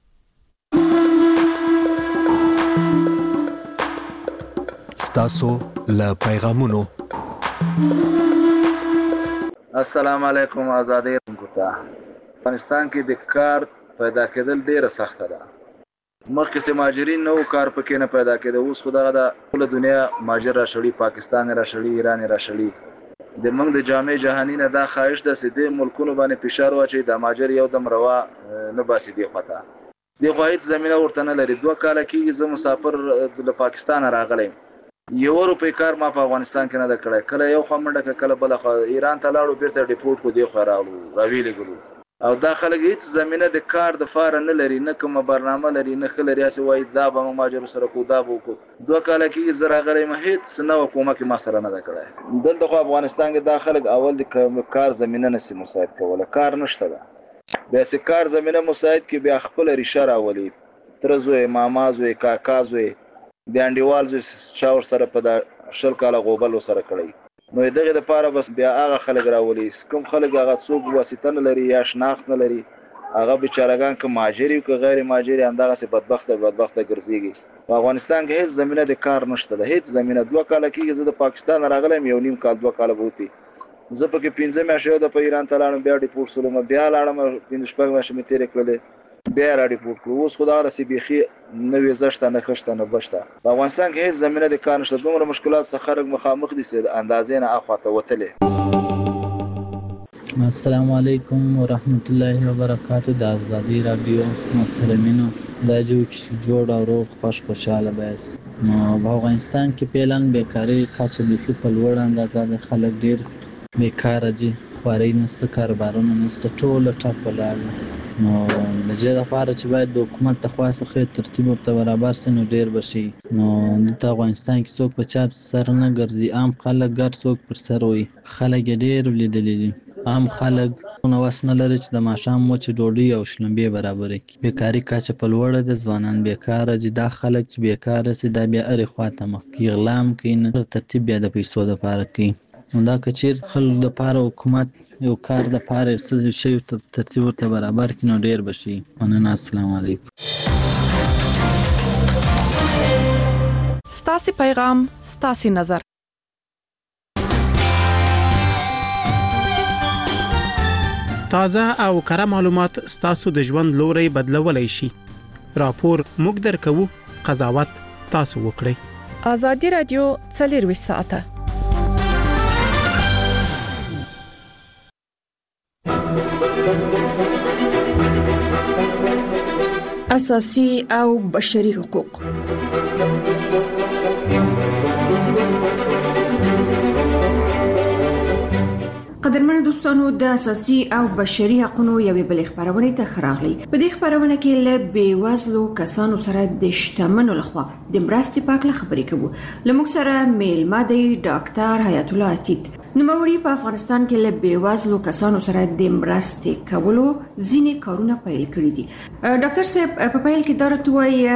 ستاسو له پیغامونو السلام علیکم آزادی رادیو افغانستان کې د کار پیدا کېدل ډیره سخته ده مخکې چې مهاجرین نو کار پکې نه پیدا کېده اوس خو دغه د ټوله دنیا مهاجر را شړي پاکستان را شړي ایران را شړي د موږ د جامع جهانی نه دا خواهش ده چې د ملکونو باندې فشار واچي د مهاجر یو دم روا نه باسي دی خواته دی خو هیڅ زمينه ورته نه لري دوه کال کېږي زه مسافر د پاکستان راغلی یو روپې کار ما په افغانستان کې نه ده کړی کله یو خوا منډه کله بله خوا ایران ته لاړو بیرته ډیپورټ کو دی خوا راغلو راویلې ګلو او دا خلک هیڅ زمينه د کار د فار نه لري نه کومه برنامه لري نه خلری اسي وای دا به ماجر سره کو دا بو کو دوه کال کې زرا غلې مهیت نو کومه کې ما سره نه کړای دلته خو افغانستان کې دا خلک اول د کار زمينه نسي مساعد کوله کار نشته ده به سي کار زمينه مساعد کې بیا خپل ریشه راولي ترزوې مامازوې کاکازوې د انډیوال زو شاور سره په شل کاله غوبل سره کړی نو دغه د پاره بس بیا هغه خلک راولي کوم خلک هغه څوک واسطه نه لري یا شناخت نه لري هغه بیچارهګان که ماجری او که غیر ماجری اندغه سي بدبخت بدبخت ګرځيږي په افغانستان کې هیڅ زمينه د کار نشته ده هیڅ زمينه دوه کال کې زه د پاکستان راغلم یو نیم کال دوه کال بوتي زه پکې پنځه میاشتې د ایران ته لاړم بیا ډیپورټ سولم بیا لاړم پنځه شپږ میاشتې مې تیر کړلې بیا را ډیپورټ کړو اوس خدای راسي بيخي نوې زشته نه خشته نه بشته په افغانستان کې هیڅ زمينه د کار نشته دومره مشکلات څخه خلک مخامخ دي چې اندازې نه اخواته وتلې السلام علیکم ورحمت الله وبرکاته د ازادي رادیو محترمینو دا جوړ او روغ خوش خوشاله بس نو په افغانستان کې پیلان بیکاری کچه بيخي په لوړ اندازه د خلک ډیر بیکاره دي خواري نسته کاروبارونه نسته ټول ټاپ ولاړ نو لږه لپاره چې باید د حکومت ته خاصه ترتیب ورته برابر شي نو ډیر بشي نو دلته افغانستان کې څوک په چاپ سر نه ګرځي عام خلک ګر څوک پر سر وي خلک ډیر لیدلې دي عام خلک نو واس نه لري چې د ماښام وچ ډوډۍ او شلمبې برابرې کړي. بیکاري کچه په لوړه ده، ځوانان بیکاره دي. دا خلک چې بیکاره سي دا بیا هرې خواته مخ کړي، غلام کوي، نه ترتیب بیا د پیسو دپاره کوي. نو دا که چېرته خلکو دپاره حکومت یو کار دپاره څه شی ترتیب ورته برابر کړي نو ډېر به ښه وي. مننه. السلام علیکم. ستاسې پیغام ستاسې نظر. تازه او کره معلومات ستاسو د ژوند لوري بدلولای شي. راپور موږ درکوو، قضاوت تاسو وکړئ. ازادي رادیو څلرویشت ساعته. اساسي او بشري حقوق. قدرمن دوستانو، د اساسي او بشري حقوقو یوې بلې خبرونه ته خراغلي. په دې خبرونه کې له بیوزلو کسانو سره د شتمنو لخوا د مرستې په اړه خبرې کوو. لموږ سره میلمه دی ډاکټر حیات الله عتیق. نوموړي په افغانستان کې له بیوزلو کسانو سره د مرستې کولو ځینې کارونه پیل کړي دي. ډاکټر صاحب، په پیل کې دا راته وایي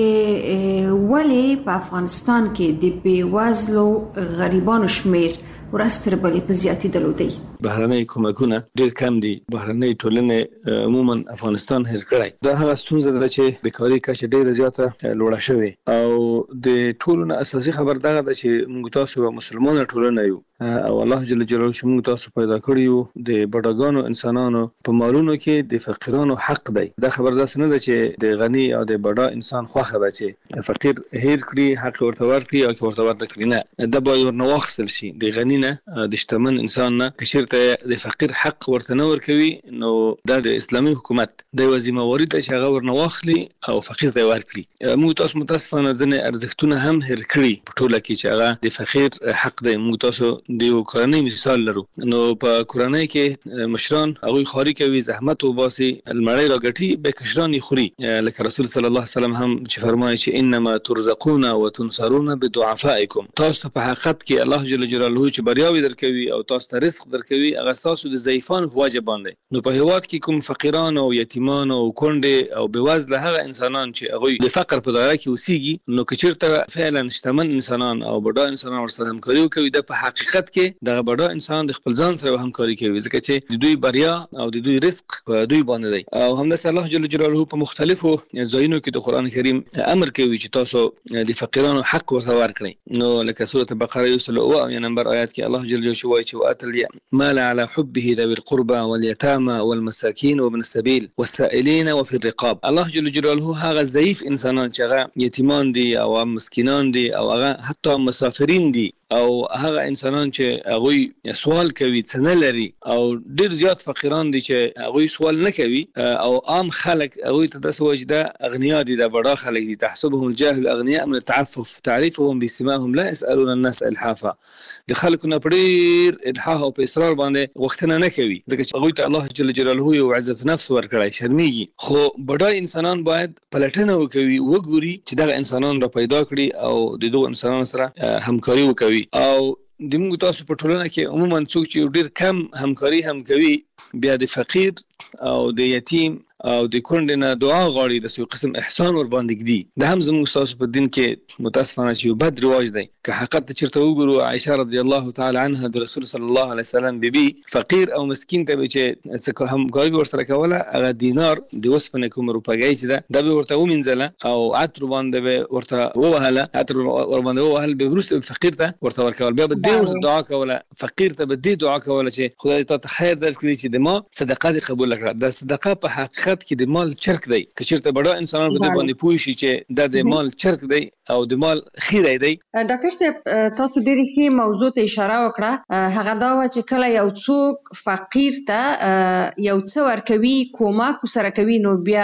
چې ولې په افغانستان کې د بیوزلو غریبانو شمیر ورستر بلې په زیاتېدلو دی؟ بهرنۍ کومکونه ډېر کم دي. بهرنۍ ټولنې عموما افغانستان هېر کړی. دا هغه ستونزه ده چې بیکاري کچه ډېره زیاته لوړه شوې او د ټولو نه اساسي خبر دغه ده چې موږ تاسو یوه مسلمانه ټولنه یو او الله جل جلاله چې موږ تاسو پیدا کړي یو د بډاګانو انسانانو په مالونو کې د فقیرانو حق دی. دا خبر داسې نه ده چې د غني او د بډا انسان خوښه ده چې فقیر هېر کړي، حق ورته ورکړي او که ورته ورته کړي. نه، دا باید ورنه واخیستل شي. د غني نه، د شتمن انسان نه که چېرته د فقیر حق ورته نه ورکوي نو دا د اسلامي حکومت د یوه ذمهواري ده چې هغه ورنه واخلي او فقیر ته یې ورکړي. موږ تاسو متاسفانه ځینې ارزښتونه هم هېر کړي په ټوله کې چې هغه د فقیر حق دی. موږ تاسو د یو کورنۍ مثال لرو. نو په کورنۍ کې مشران هغوی خواري کوي، زحمت وباسي، المړۍ راګټي، بیا کشران یې خوري. لکه رسول صلی الله علیه وسلم هم چې فرمایي چې انما ترزقون وتنصرون بدعفائکم. تاسو ته په حقیقت کې الله جل جلاله چې بریاوې درکوي او تاسو ته رزق درکوي هغه ستاسو د ضعیفانو په وجه باندې. نو په هېواد کې کوم فقیران او یتیمان او کونډې او بېوزله هغه انسانان چې هغوی د فقر په دایره کې اوسېږي، نو که چېرته فعلا شتمن انسانان او بډا انسانان ورسره همکاري وکوي، دا په حقیقت کې دغه بډا انسان د خپل ځان سره همکاري کوي، ځکه چې د دوی بریا او د دوی رزق په دوی باندې دی. او همداسې الله جل جلاله په مختلفو ځایونو کې د قرآن کریم امر کوي چې تاسو د فقیرانو حق ورته ورکړئ. نو لکه سورة بقره یو سل اوه اویا نمبر آیات کې الله جل جلاله وایي چې وآتى المال على حبه ذوي القربى واليتامى والمساكين وابن السبيل والسائلين وفي الرقاب. الله جل جلاله هغه ضعیف انسانان چې هغه یتیمان دي او مسکینان دي او هغه حتی مسافرین دي او هغه انسانان چې هغوی سوال کوي څه نه لري او ډېر زیات فقیران دي چې هغوی سوال نه کوي او عام خلک هغوی ته داسې وایي چې دا اغنیا دي، دا بډا خلک دي. تحسبهم الجاهل اغنیاء من التعفف تعرفهم بسماهم لا يسألون الناس الحافا. د خلکو نه په ډېر الحاح او په اصرار باندې غوښتنه نه کوي، ځکه چې هغوی ته الله جل جلاله یو عزت نفس ورکړی، شرمېږي. خو بډا انسانان باید پلټنه وکوي، وګوري چې دغه انسانان را پیدا کړي او د دغو انسانانو سره همکاري وکوي. او د موږ تاسو په ټولنه کې عموما څوک چې ډېر کم همکاري هم کوي، بیا د فقیر او د یتیم او د کونډې نه دعا غواړي، د یو قسم احسان ور باندې ږدي. دا هم زموږ ستاسو په دین کې متاسفانه چې یو بد رواج دی. که حقیقت ته چېرته وګورو، عایشه رضی الله تعالی عنها د رسول صلی الله علیه وسلم بیبي فقیر او مسکین ته به چې څه همکاري به ورسره کوله، هغه دینار د اوسپنې کومه روپګۍ چې ده دا به ورته ومینځله او عطر باندې به ورته ووهله، عطر ور باندې ووهل، به وروسته فقیر ته ورته ورکول. بیا به دې ورته دعا کوله، فقیر ته به دې دعا کوله چې خدای تا ته خیر درکړي چې د ما صدقه دې قبول کړه. دا صدقه په حقیقت کې د مال چرک دی. که چېرته بډا انسانان په دې باندې پوه شي چې دا د مال چرک دی او د مال خیری دی. ډاکټر صاحب، تاسو ډېرې ښې موضوع ته اشاره وکړه. هغه دا وه چې کله یو څوک فقیر ته یو څه ورکوي، کومک سره کوي، نو بیا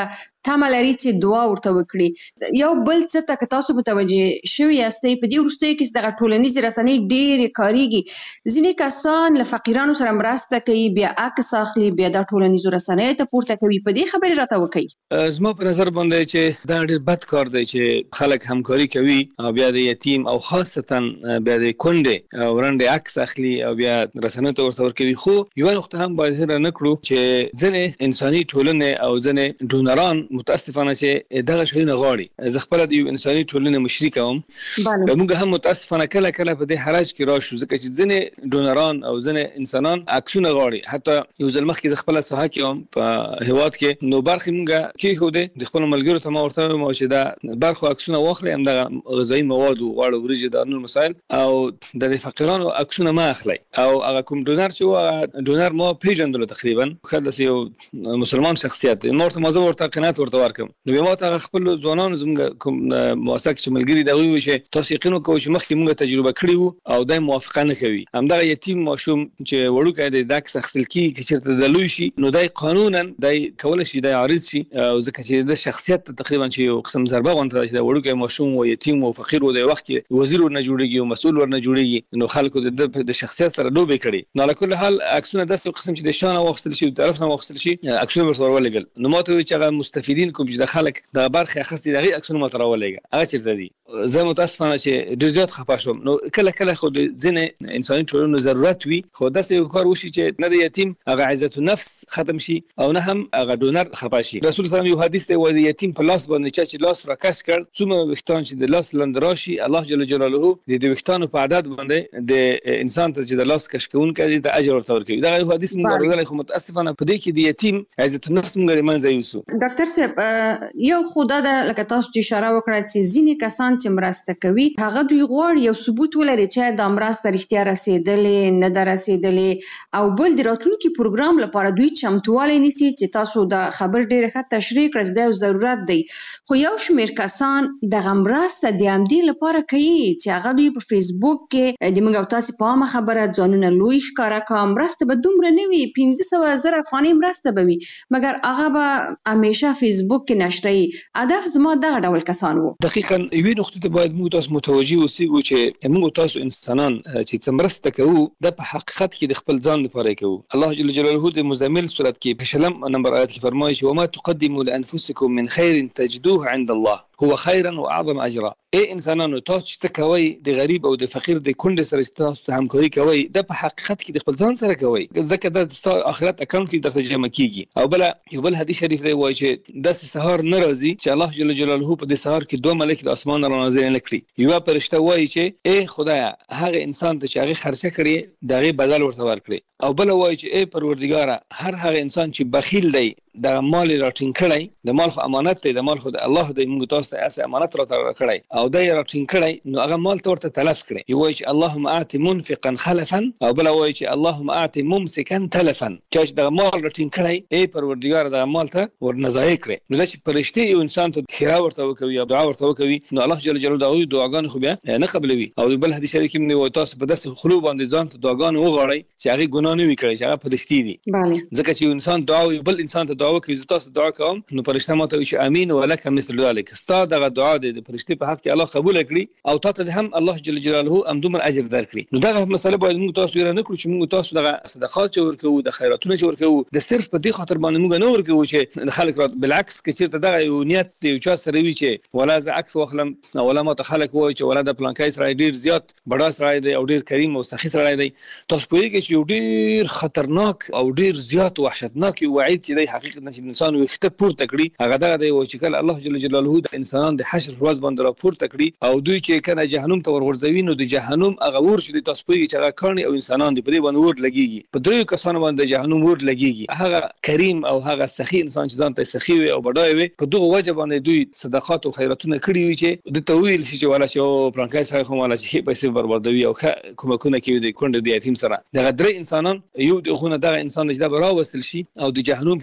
تمه لري چې دعا ورته وکړي. یو بل څه ته تاسو متوجه شوي یاستئ په دې وروستیو کې دغه ټولنیزې رسنۍ ډېرې کاریږي، ځینې کسان له فقیرانو سره مرسته کوي، بیا عکس اخلي، بیا د ټولنیزو رسنیو ته پورته کوي. په دې خبرې راته وکړئ. زما په نظر باندې چې دا ډېر بد کار دی چې خلک همکاري کوي او بیا د یتیم او خاصتا بیا د کونډې او رنډې عکس اخلي او بیا رسنیو ته ورته ورکوي. خو یوه نقطه هم باید هېره نه کړو چې ځینې انساني ټولنې او ځینې ډونران متاسفانه چې دغه شیونه غواړي. زه خپله د یو انساني ټولنې مشري کوم. موږ هم متاسفانه کله کله په دې حرج کې راشو ځکه چې ځینې ډونران او ځینې انسانان عکسونه غواړي. حتی یو ځل مخکې زه خپله ساحه کې وم په هېواد کې، نو برخې موږ کېښودې د خپلو ملګرو ته ما ورته ویم چې دا برخو عکسونه واخلئ، همدغه غذایي مواد و غوړ وریجې دا نور مسایل، او د دې فقیرانو عکسونه مه اخلئ. او هغه کوم ډونر چې و هغه ډونر ما پېژندلو تقریبا، ښه داسې یو مسلمان شخصیت دی. ما ورته ما زه ورته قناعت ورته ورکړم. نو بیا ما ته هغه خپلو ځوانانو زموږ کوم موثق چې ملګري دي هغوی وویل چې تاسو یقین وکوئ چې مخکې موږ تجربه کړې وو او دی موافقه نه کوي. همدغه یتیم ماشوم چې وړوکی دی د عکس اخیستل کېږي که چېرته د لوی شي نو دی قانونا دی کولی شي دی عارض شي، او ځکه چې د شخصیت تقریبا چې یو قسم ضربه غونته ده چې د وړوکی ماشوم و یتیم و فقیر و د وخت کې وزیر ورنه جوړېږي او مسؤل ورنه جوړېږي، نو خلکو د ده د شخصیت سره لوبې کړي. نو علی کل حال عکسونه داسې یو قسم چې د شا نه واخیستل شي، د طرف نه واخیستل شي، عکسونه ورته ورولېږل. نو ما ته وویل چې هغه مستفیدین کوم چې د خلک دغه برخې اخیستې د هغې عکسونه ما ته راولېږه، هغه چېرته دي؟ زه متاسفانه چې ډېر زیات خفه شوم. نو کله کله خو د ځینې انساني ټولنو ضرورت وي، خو داسې یو کار وشي چې نه د یتیم هغه عزت النفس ختم شي او نه هم هغه ډونر خفه شي. رسول سلام یو حدیث دی وایي د یتیم په لاس باندې چا چې لاس راکش کړ، څومره ویښتان چې د لاس لاندې راشي، الله جل جلاله د دې ویښتانو په عدد باندې د انسان ته چې د لاس کش کوونکی دی د اجر ورته ورکوي. دغه یو حدیث موږ اورېدلی، خو متاسفانه په دې کې د یتیم عزت النفس موږ د منځه یوسو. ډاکټر صاحب، یو خو دا ده لکه تاسو چې اشاره وکړه چې ځینې کسان چې مرسته کوي هغه دوی غواړي یو ثبوت ولري چې دا مرسته رښتیا رسېدلې نه ده رسېدلې، او بل د راتلونکي پروګرام لپاره دوی چمتووالی نیسي چې تاسو د خبر ډېره ښه تشریح کړه چې دا یو ضرورت دی. خو یو شمېر کسان دغه مرسته د همدې لپاره کوي چې هغه دوی په فیسبوک کې د موږ او تاسې په عامه خبره ځانونه لوی ښکاره کړه، مرسته به دومره نه وي، پنځه سوه زره افغانۍ مرسته به وي، مګر هغه به همیشه فیسبوک کې نشروي. هدف زما دغه ډول کسان وو. دقیقا یوې نقطې ته باید موږ تاسو متوجه اوسېږو چې موږ تاسو انسانان چې څه مرسته کوو دا په حقیقت کې د خپل ځان لپاره کوو. الله جل جلاله د مزمل سورت کې په شلم نمبر آیت کې فرمایي چې وما تقدموا لانفسکم من خیر تجدوه عند الله هو خیرا واعظم اجرا. ای انسانانو تاسو چې کوئ د غریب او د فقیر د کونډې سره چې تاسو همکاري کوئ دا په حقیقت کې د خپل ځان سره کوئ، ځکه دا د ستاسو آخرت اکاونټ کې درته جمع کیږي. او بل یو بل حدیث شریف دی وایي چې داسې سهار نه راځي چې الله جل جلاله په دې سهار کې دوه ملایکې د اسمان را نازل نه کړي. یوه فرشته وایي چې ای خدایه هغه انسان ته چې هغې خرچه کړې د هغې بدل ورته ورکړي، او بل وایي چې ای پروردګاره هر هغه انسان چې بخیل دی د مال راټینګ کړی، د مال خو امانت دی، د مال خو د الله دی، موږ تاسو ته اسې امانت راته راکړی او دی راټینګ کړی، نو هغه مال ته ورته تلف کړی. یو وایي چې اللهم اعط منفقا خلفا، او بل وایي چې اللهم اعط ممسكا تلفا. چا چې دغه مال راټینګ کړی ای پروردګار دغه مال ته ورنه ضایع کړی. نو دا چې فرشتې یو انسان ته خیره ورته وکوي او دعا ورته وکوي، نو الله جل جلاله د هغوی دعاګانې خو بیا نه قبلوي. او بل حدیث شریف کې وایي تاسو په داسې خلو باندې ځان ته دعاګانې وغواړئ چې هغې ګناه نه وي کړی، چې هغه فرشتې دي. ځکه چې یو انسان دعا وي بل انسان ته دعا وکوي، زه تاسو دعا کوم، نو فرشته ماته وایي چې امین ولک مثل ذلک، ستا دغه دعا دی د فرشتې په حق کې الله قبول کړي او تا ته هم الله جل جلاله همدومره اجر درکړي. نو دغه مسله باید موږ تاسو یې نه کړو چې موږ تاسو دغه صدقات چې ورکوو د خیراتونه چې ورکوو د صرف په دې خاطر باندې موږ نه ورکوو چې د خلک را بالعکس که چېرته دغه یو نیت د یو چا سره وي چې ولا زه عکس واخلم ولا ماته خلک وایي چې ولا د پلانکی سړی ډېر زیات بډا سړی دی او ډېر کریم او سخي سړی دی، تاسو پوهېږئ چې یو ډېر خطرناک او ډېر زیات وحشتناک یو وعید چې دی حقیقت نه چې انسان ویښته پورته کړي هغه دغه دی چې کله الله جل جلاله د انسانان د حشر ورځ باندې راپورته کړي او دوی چې کله جهنم ته ورغورځوي نو د جهنم هغه اور چې تاسو پوهېږئ چې هغه کاڼي او انسانان دي په دې باندې اور لګېږي، په دریو کسانو باندې د جهنم اور لګېږي. هغه کریم او هغه سخي انسان چې ځان ته سخي وي او بډای وي په دغه وجه باندې دوی صدقات او خیراتونه کړي وي چې دته ویل شي چې ولا چې او پلانکی سړی خو والا چې پیسې بربادوي او کومکونه کوي د کونډې د یتیم سره. دغه درې انسانان یو دغه دغه انسان چې دا به راوستل شي او د جهنم په اور کې به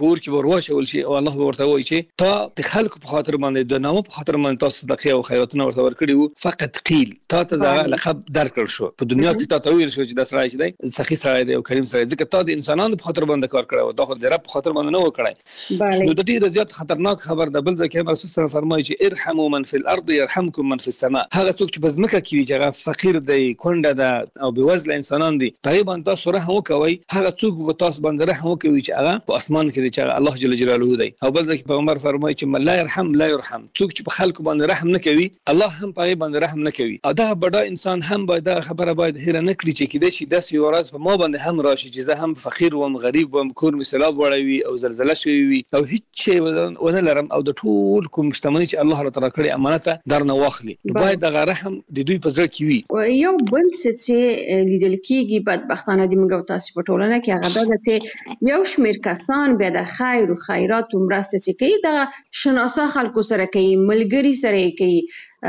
ورواچول شي او الله ورته وایي چې تا د خلکو په خاطر باندې د نامو په خاطر باندې تاسو صدقه او خیراتونه ورته ورکړي وو فقط قیل تا ته دا لقب درکړ شو په دنیا کې تا ته ویل شو چې دا سړی چې دی سخی سړی دی او کریم سړی ځکه تا د انسانانو په خاطر باندې کار کړو دا خو د رب په خاطر باندې نه وکړای نو د دې زیات خطرناک خبر د بل ځکه رسول صلی الله علیه وسلم فرمایي چې ارحموا من فی الارض يرحمكم من فی السماء هغه څوک چې بزمکه کې چې هغه فقیر دی کونډه ده او بوزله انسانان دي په باندې تاسو رحم وکوي هغه څوک په تاسو باندې رحم وکوي چې هغه په اسمان کې دی چې الله جل جلاله دی او بل ځکه پیغمبر فرمایي چې من لا يرحم لا يرحم څوک چې په خلکو باندې رحم نه کوي الله هم په باندې رحم نه کوي او دا بڑا انسان هم باید دا خبره باید هیر نه کړی چې کله شي داس یو ورځ په ما باندې هم راشي چې زه هم فقیر وم غریب وم کور می سیلاب وړوي او زلزلہ شوی وي او هیڅ شی ونه لرم او د ټول کوم مشتمنی چې الله تعالی کړی امانت درنه واخلي باید دا رحم د دوی په ځای کې وي یو بل څه چې لیدل کېږي بدبختانه د موږ تاسو په ټولنه کې هغه دا چې یو شمېر کسان به د خیر او خیرات او مرسته چې کوي دا شناسا خلکو سره کوي ملګری سره کوي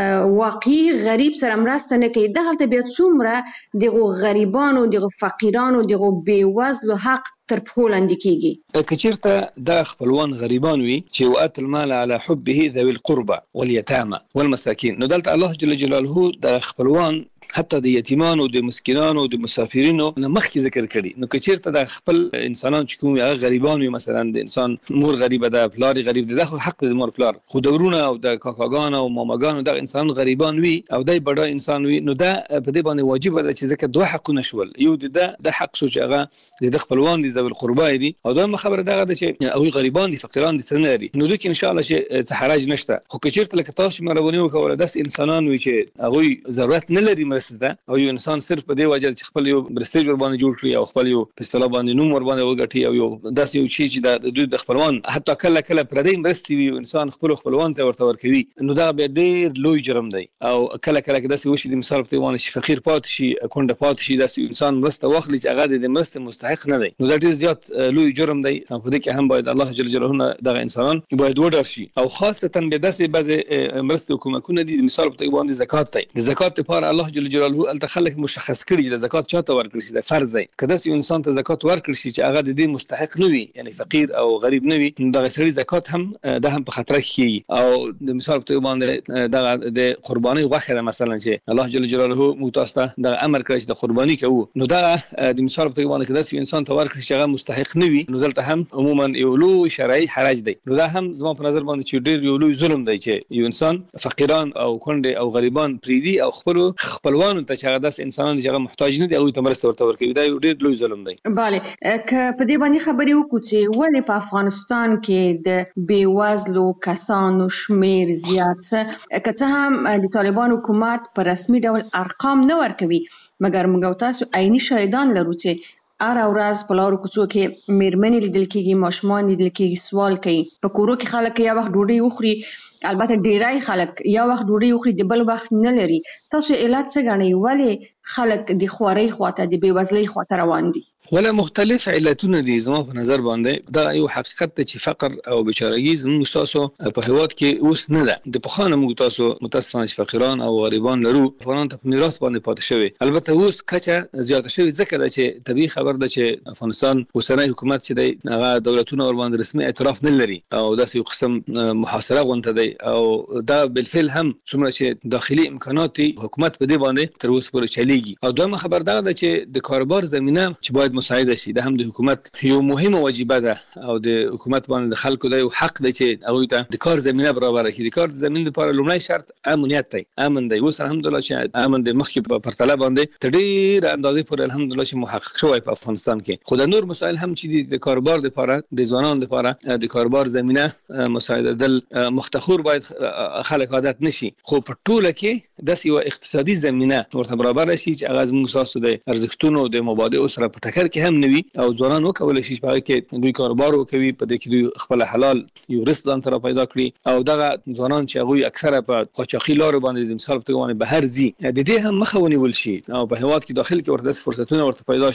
واقعي غریب سره مرسته نه کوي دغه ته بیا څومره دغه غریبانو دغه فقیرانو دغه بیوزلو حق تر پښو لاندې کیږي کچیرته د خپلوان غریبان وي چې وات المال على حبه ذوي القربى واليتامى والمساكين نو دلته الله جل جلاله د خپلوان حتی د یتیمانو د مسکینانو د مسافرینو نه مخکې ذکر کړي نو کچیرته د خپل انسانان چې کوم هغه غریبان وي مثلا د انسان مور غریبه ده پلار غریب ده خو حق د مور پلار خو دورونه او د کاکاګان او ماماګانو د انسان غریبان وي او دای بڑا انسان وي نو دا په دې باندې واجب ده چې ځکه دوه حقونه شول یو د د حق شو چې هغه د خپلوان دي ذوی القربا دي او دا خبره ده چې او غریبان دي فقیران دي څنګه دي نو دوی ان شاء الله چې څه حرج نشته خو کچیرته لکه تاسو مروونی وکول داس انسانان وي چې هغه ضرورت نه لري مرسته او یو انسان صرف په دې وجه چې خپل یو برستیج ور باندې جوړ کړي او خپل یو په اصطلاح باندې نوم ور باندې وګټي او یو داس یو شی چې د دوی د خپلوان حتی کله کله پردې مرستي وي انسان خپل خپلوان ته ورته ورکوي نو دا به ډیر لوی جرم دی او کله کله داس یو شی د مثال په توګه شي فقیر پات شي کونډه پات شي داس انسان مرسته واخلي چې هغه د مرسته مستحق نه دی نو دا ډیر زیات لوی جرم دی په دې کې هم باید الله جل جلاله دغه انسانان باید وډر شي او خاصه به داس بعض مرسته حکومتونه دي مثال په توګه باندې زکات دی د زکات لپاره الله جل جلاله التخلق مشخص کړي د زکات چاته ورکړي شي د فرض دی کله چې انسان ته زکات ورکړي شي چې هغه د دې مستحق نه وي یعنی فقیر او غریب نه وي دغه سړي زکات هم د هم په خطر کې او د مثال په توګه باندې د د قرباني غوښه مثلا چې الله جل جلاله متاسته د امر کړی چې د قرباني کوو نو دا د مثال په توګه باندې کله چې انسان ته ورکړي چې هغه مستحق نه وي نو ځلته هم عموما یو لوی شرعي حرج دی نو دا هم زما په نظر باندې چې ډیر یو لوی ظلم دی چې یو انسان فقیران او کونډه او غریبان پریدي او خپل خپلوان ته چې هغه داس انسانان چې هغه محتاج نه دي او ته مرسته ورته ورکوي دا یو ډیر لوی ظلم دی bale که په دې باندې خبرې وکړو چې ولې په افغانستان کې د بیوزلو کسانو شمیر زیات څه که څه هم د طالبان حکومت په رسمي ډول ارقام نه ورکوي مګر موږ تاسو عیني شاهدان لرو چې ار اورز په لارو کوڅو کې میرمنې لیدل کېږي ماشومان لیدل کېږي سوال کوي په کورو کې خلک یا وخت ډوډۍ وخوري البته ډیرای خلک یا وخت ډوډۍ وخوري د بل وخت نه لري تاسو علت څه غنئ ولې خلک د خوارۍ خواته د بیوزلۍ خواته روان دي ولا مختلف علتونه دي زما په نظر باندې دا یو حقیقت دی چې فقر او بیچارهګي زموږ تاسو په هیواد کې اوس نه ده د پخوانه موږ تاسو متاسفانه فقیران او غریبان لرو افغانان ته په میراث باندې پاتې شوی البته اوس کچه زیاته شوی ځکه چې طبيعي خبر ده چې افغانستان اوسنی حکومت چې دی هغه دولتونه ور باندې رسمي اعتراف نه لري او داسې یو قسم محاصره غونډه دی او دا بالفعل هم څومره چې داخلي امکانات حکومت په دې باندې تر اوسه پورې چلیږي او دویمه خبر ده چې د کاروبار زمينه چې باید مساعده شي د هم د حکومت یو مهمه واجبه ده او د حکومت باندې د خلکو د حق دی چې هغه ته د کار زمينه برابر کړي د کار زمينه لپاره لومړی شرط امنیت دی امن دی اوس الحمدلله چې امن د مخکې په پرتله باندې تر ډیر اندازې پورې الحمدلله چې محقق شوی په افغانستان کې خو د نور مسائل هم چې د کاروبار لپاره د ځوانانو لپاره د کاروبار زمينه مساعده دل مختخور باید خلک عادت نشي خو په ټوله کې د یو اقتصادي زمينه ورته برابر شي چې هغه زموږ اساس د ارزښتونو د مبادئ سره په ټکر کې هم نوي او ځوانان وکولای شي چې کې دوی کاروبار وکوي په دې کې دوی خپل حلال یو رزق ځان ته پیدا کړي او دغه ځوانان چې هغه اکثره په قاچاقي لارو باندې د مثال په توګه بهر ځي د دې هم مخه ونیول شي او په هیواد کې داخل کې ورته فرصتونه ورته پیدا شي او کله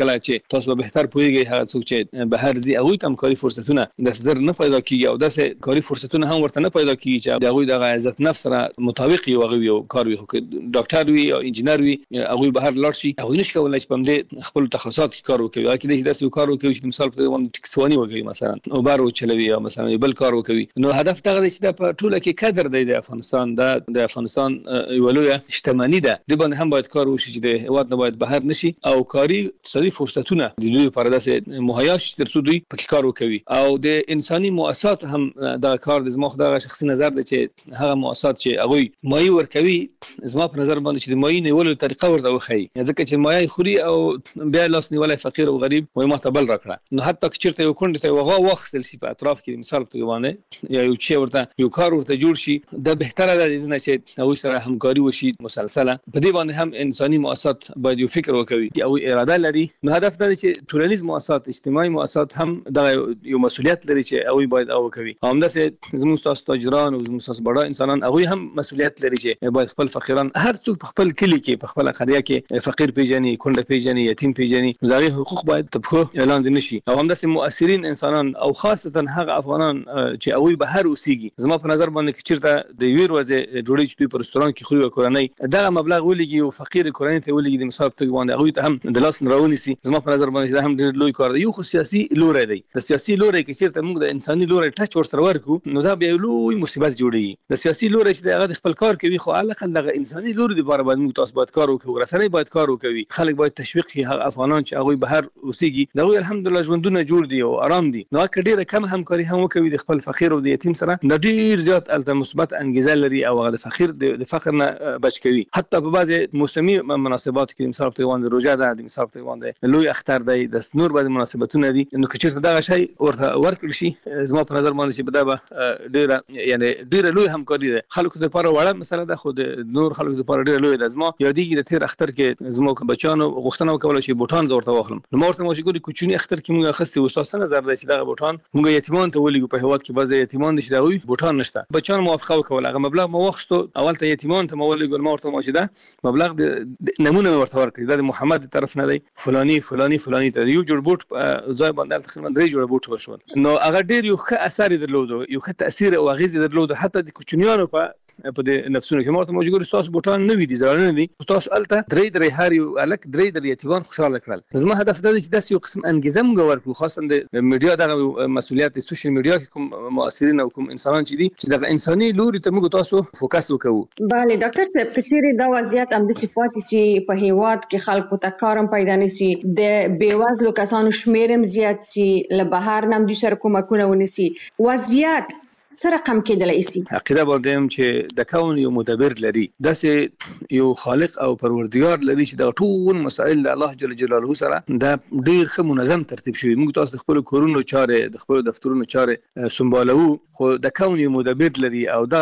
کله چې تاسو به بهتر پوهیږئ هغه څوک چې بهر زی هغه تم کاری فرصتونه د زر نه پیدا کیږي او د کاری فرصتونه هم ورته نه پیدا کیږي چې د هغه د عزت نفس سره مطابق یو هغه یو کار وي ډاکټر وي او انجینر وي هغه بهر لاړ شي هغه نشي کولای چې په دې خپل تخصصات کې کار وکړي اکه د داسې کار وکړي چې مثال په وند ټکسوانی وکړي مثلا او بارو چلوي یا مثلا بل کار وکړي نو هدف دغه دی چې د ټوله کې قدر دی د افغانستان د د افغانستان یو لوی شتمنۍ ده د باندې هم باید کار وشي چې د هواد نه باید بهر نشي او کاری اقتصادي فرصتونه د دوی لپاره داسې مهیا شي ترڅو دوی پکې کار وکړي او د انساني مؤسسات هم د کار د زما خدای شخصي نظر دی چې هغه مؤسسات چې هغه مایي ورکوي زما په نظر باندې چې د مایي نیولو طریقه ورته وخی ځکه چې مایي خوري او بیا لاس نیولای فقیر او غریب وای ما ته بل راکړه نو حتی چې چیرته یو کونډه ته وغه وخت سي په اطراف کې مثال په توګه یا یو چې ورته یو کار ورته جوړ شي د بهتره ده چې هغه سره همکاري وشي مسلسله په دې باندې هم انساني مؤسسات باید یو فکر وکړي او اراده لري نو هدف دا دی چې ټولنیز مؤسسات اجتماعي مؤسسات هم د یو مسؤلیت لري چې هغه باید او کوي همداسې زموږ تاسو تاجران او زموږ تاسو بڑا انسانان هغه هم مسؤلیت لري چې باید خپل فقیران هر څوک په خپل کلی کې په خپل قريه کې فقیر پیژني کونډه پیژني یتیم پیژني نو دغه حقوق باید تبخو اعلان دي نشي او همداسې مؤثرین انسانان او خاصتا هغه افغانان چې هغه بهر اوسېږي زما په نظر باندې چې چیرته د ویر وځي جوړی چې په رستوران کې خوري کورنۍ دغه مبلغ ولګي او فقیر کورنۍ ته ولګي د مثال په توګه باندې هغه ته هم د لاس راونی سي زما په نظر باندې دا هم ډېر لوی کار دی یو خو سیاسي لوري دی د سیاسي لوري کې چیرته موږ د انساني لوري ټچ ور سره ورکو نو دا به لوی مصیبت جوړي د سیاسي لوري چې هغه خپل کار کوي خو علاقه دغه انساني لوري د بار باندې موږ تاسو باید کار وکړو رسنۍ باید کار وکړي خلک باید تشویق شي هغه افغانان چې هغه بهر اوسېږي دغه الحمدلله ژوندونه جوړ دي او آرام دي نو کډیره کم همکاري هم وکوي د خپل فقیر او د یتیم سره د ډیر زیات الته مثبت انګیزه لري او هغه د فقیر د فقر نه بچ کوي حتی په بعضي موسمي مناسبات کې مثال په توګه روزه ده د مثال په توګه لوی اختر دی د نور بعضي مناسبتونه دي نو که چیرته دغه شی ورته ورکړل شي زما په نظر باندې چې بده ډیره یعنی ډیره لوی همکاري ده خلکو لپاره وړه مسله ده خو د نور خلکو لپاره ډیره لوی ده زما یادېږي د تیر اختر کې زما بچانو غوښتنه وکوله چې بوټان زورته واخلم نو مورته مو چې ګوري کوچنی اختر کې موږ اخستي استاد نظر دی چې دغه بوټان موږ یتیمان ته ولګو په هواد کې بعضي یتیمان دي چې دغه بوټان نشته بچان موافقه وکوله هغه مبلغ مو واخستو اول ته یتیمان ته مو ولګو مورته مو چې دا مبلغ د نمونه ورته ورکړي د محمد طرف نه دی فلانی فلانی فلانی ته یو جوړ بوټ ځای باندې تقریبا درې جوړ بوټ وشول نو هغه ډیر یو ښه اثر درلود یو ښه تاثیر او غیز درلود حتی د کوچنیانو په په دې نفسونو کې مورته موجود تاسو بوټان نه وي دي ځان نه دي تاسو الته درې درې هر یو الک درې درې یتیمان خوشاله کړل زما هدف دا دی چې داسې یو قسم انګیزه موږ ورکړو خاصه د میډیا دغه مسؤلیت د سوشل میډیا کې کوم مؤثرین او کوم انسانان چې دي چې دغه انساني لوري ته موږ تاسو فوکس وکړو bale ډاکټر صاحب کثیر دا وضعیت هم د صفات سي په هیواد کې خلکو ته کارم پیدا نشي د بیوازلو کسانو شمیرم زیات سي له بهر نم د سر کومکونه ونسي وضعیت سره رقم کېدلای شي عقیده باندې چې د کون یو مدبر لري داسې یو خالق او پروردگار لري چې د ټول مسائل د الله جل جلاله سره د ډیر ښه منظم ترتیب شوی موږ تاسو د خپل کورونو چارې د خپل دفترونو چارې سمبالو خو د کون یو مدبر لري او دا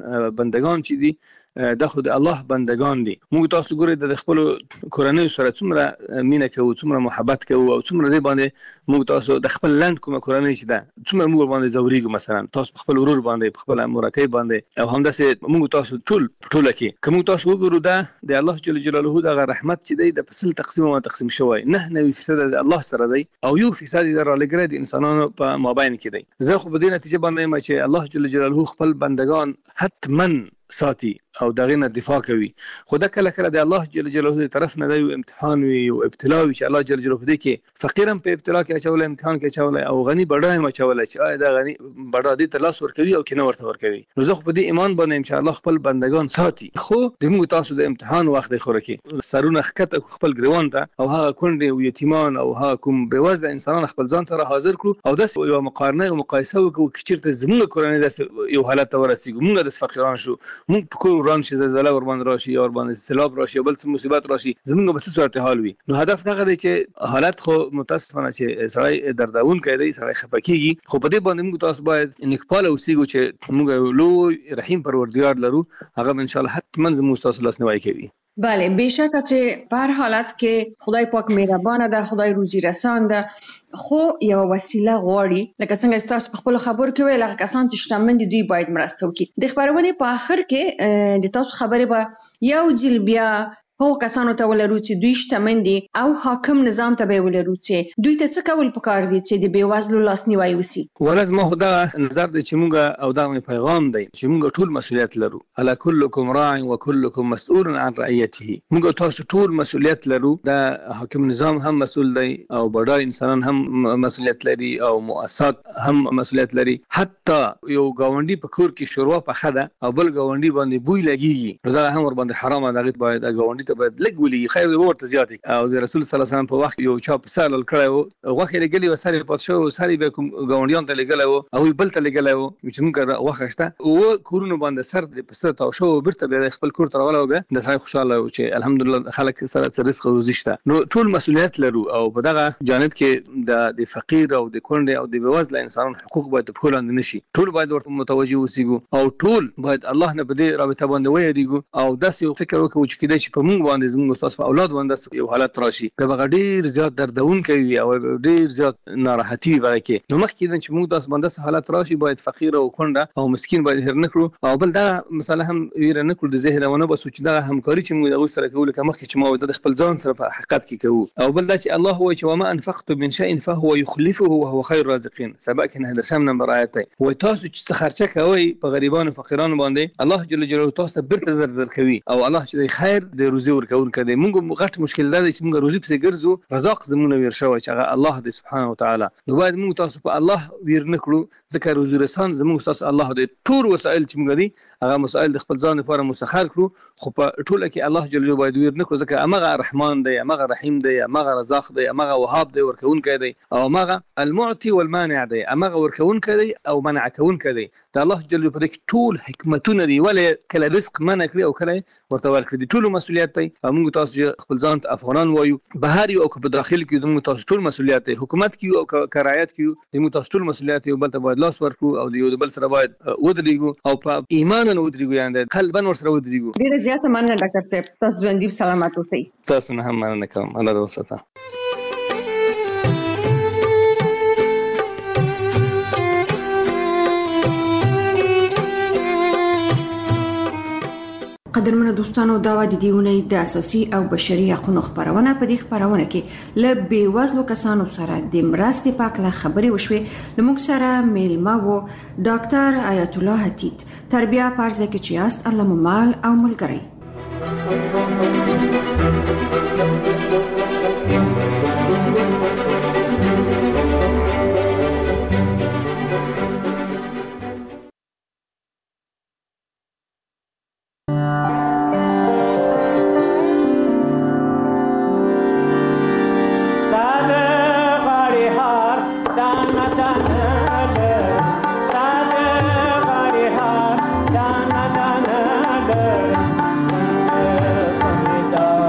بندگان چې دي د خود الله بندگان دي موږ تاسو ګورئ د خپل کورنۍ سره څومره مینه کوو څومره محبت کوو او څومره دې باندې موږ تاسو د خپل لند کومه کورنۍ چې ده څومره موږ باندې زوريګو مثلا تاسو خپل ورور باندې خپل مرکه باندې او همداسې موږ تاسو ټول ټول کې کوم تاسو وګورو دا د الله جل جلاله د رحمت چې دی د فصل تقسیم او تقسیم شوی نه نوي فیصد د الله سره دی او یو فیصد د رالګره د انسانانو په مابین کې دی زه خو په دې نتیجه باندې ما چې الله جل جلاله خپل بندگان حتمن ساتي او دغه نه دفاع کوي خو دا کله کله د الله جل جلاله طرف نه دی امتحان وي او ابتلا وي چې الله جل جلاله دې کې فقیرم په ابتلا کې اچول امتحان کې اچول او غني بډای ما اچول چې آیا دا غني بډا دې تلاش ور کوي او کې نه ورته ور کوي نو زه په دې ایمان باندې ان شاء الله خپل بندگان ساتي خو د موږ تاسو د امتحان وخت خو کې سرونه خکته خپل ګریوان ته او هغه کونډې او یتیمان او هغه کوم بېوزله انسانان خپل ځان ته حاضر کړو او د یو مقارنه او مقایسه وکړو چې چیرته زموږ کورنۍ د یو حالت ورسېږو موږ د فقیران شو موږ په کور وران شي زلزلہ ور باندې راشي یا ور باندې سیلاب راشي بل څه مصیبت راشي زموږ به څه صورت حال وي نو هدف دا غواړي چې حالت خو متاسفانه چې سړی درداون کوي سړی خپکیږي خو په دې باندې موږ تاسو باید نکپاله اوسېږو چې موږ لوی رحیم پروردگار لرو هغه ان شاء الله حتما زموږ تاسو لاسنیوي کوي بله بېشکه چې په هر حالت کې خدای پاک مهربانه ده خدای روزي رسان ده خو یو وسیله غواړي لکه څنګه تاسو په خپل خبرو کې ویل هغه کسان چې شتمن دي دوی باید مرسته وکړي د خبرونې په آخر کې د تاسو خبرې به یو ځل بیا هغو کسانو ته ولرو چې دوی شتمن دي او حاکم نظام ته به ولرو چې دوی ته څه کول پکار دي چې د بیوزلو لاسنیوی وشي؟ ولز ما خدا نظر دی چې موږ او دا پیغام دی چې موږ ټول مسؤلیت لرو. الا كلكم راع وكلكم مسؤول عن رعيته. موږ تاسو ټول مسؤلیت لرو. دا حاکم نظام هم مسؤل دی او بډای انسانان هم مسؤلیت لري او مؤسسات هم مسؤلیت لري. حتی یو گاونډي په کور کې شوروا پخه ده او بل گاونډي باندې بوی لګيږي نو دا هم ور باندې حرامه ده. باید گاونډي ته باید لګ ولي خیر دی ورته زیات او د رسول صلی الله علیه وسلم په وخت یو چا په سال کړو غوخه لګلی و ساري پات شو ساري به کوم گاونډیان ته لګلو او بل ته لګلو چې موږ وخښته او کورونو باندې سر د پسته او شو برته به خپل کور تر غلو به د سړي خوشاله او چې الحمدلله خلک سره رزق او روزي شته. نو ټول مسؤلیت لرو او په دغه جانب کې د د فقیر او د کونډې او د بوزله انسانانو حقوق باید په لاندې نشي. ټول باید ورته متوجي اوسېږو او ټول باید الله نه بده رابطه باندې ويریږو او داسې یو فکر وکړو چې کله چې په موږ باندې زموږ استاد په اولاد باندې یو حالت راشي دا به ډیر زیات دردون کوي او ډیر زیات ناراحتي ورکه. نو مخکې چې موږ داس باندې حالت راشي باید فقیر او کونډه او مسکین باید هر نکړو او بل دا مثلا هم ویره نکړو د ذهنونه بس چې دا همکاري چې موږ د سره کوو کوم چې ما د خپل ځان سره په حقیقت کې کوو او بل دا چې الله هو چې وما انفقت من شيء فهو يخلفه وهو خير الرازقين. سبق نه درشم نمبر آیت دی و تاسو چې خرچه کوي په غریبانو فقیرانو باندې الله جل جلاله تاسو برته زر در کوي او الله چې خیر د روزي ورکون کړي. موږ غټ مشکل دا چې موږ روزي په ګرځو رزاق زمونه وير شوی چې هغه الله دې سبحانه وتعالى. نو باید موږ تاسو په الله وير نکړو ځکه روزي رسان زموږ تاسو الله دې ټول وسایل چې موږ دي هغه مسائل د خپل ځان لپاره مسخر کړو خو په ټوله کې الله جل جلاله باید وير نکړو ځکه هغه رحمان دی هغه رحیم دی هغه رزاق دی هغه وهاب دی ورکون کړي او هغه المعطي والمانع دی هغه ورکون کړي او منع کون کړي. دا الله جل جلاله په دې ټول حکمتونه دی ولې کله رزق منع کړی او کله ورته ورکړي. ټول مسؤلیت دی موږ تاسو خپل ځان افغانان وایو بهر یو او په داخل کې موږ تاسو ټول مسؤلیت دی حکومت کې او کرایت کې موږ تاسو ټول مسؤلیت یو بل ته باید لاس ورکړو او یو بل سره باید ودرېږو او په ایمان نه ودرېږو یعنی قلبا ور سره ودرېږو. ډیره زیاته مننه ډاکټر صاحب تاسو ژوندۍ سلامت اوسئ. تاسو نه هم مننه کوم الله دې وساته. قدرمنو دوستانو دا و د دیونې د اساسي او بشري حقوقو خبرونه په دې خبرونه کې ل بیوزلو کسانو سره د مرستې په اړه خبرې وشوې. لموږ سره میلمه وو ډاکټر آیت الله حتیت تربیه پارزه کې چې است الله مال او ملګری. Da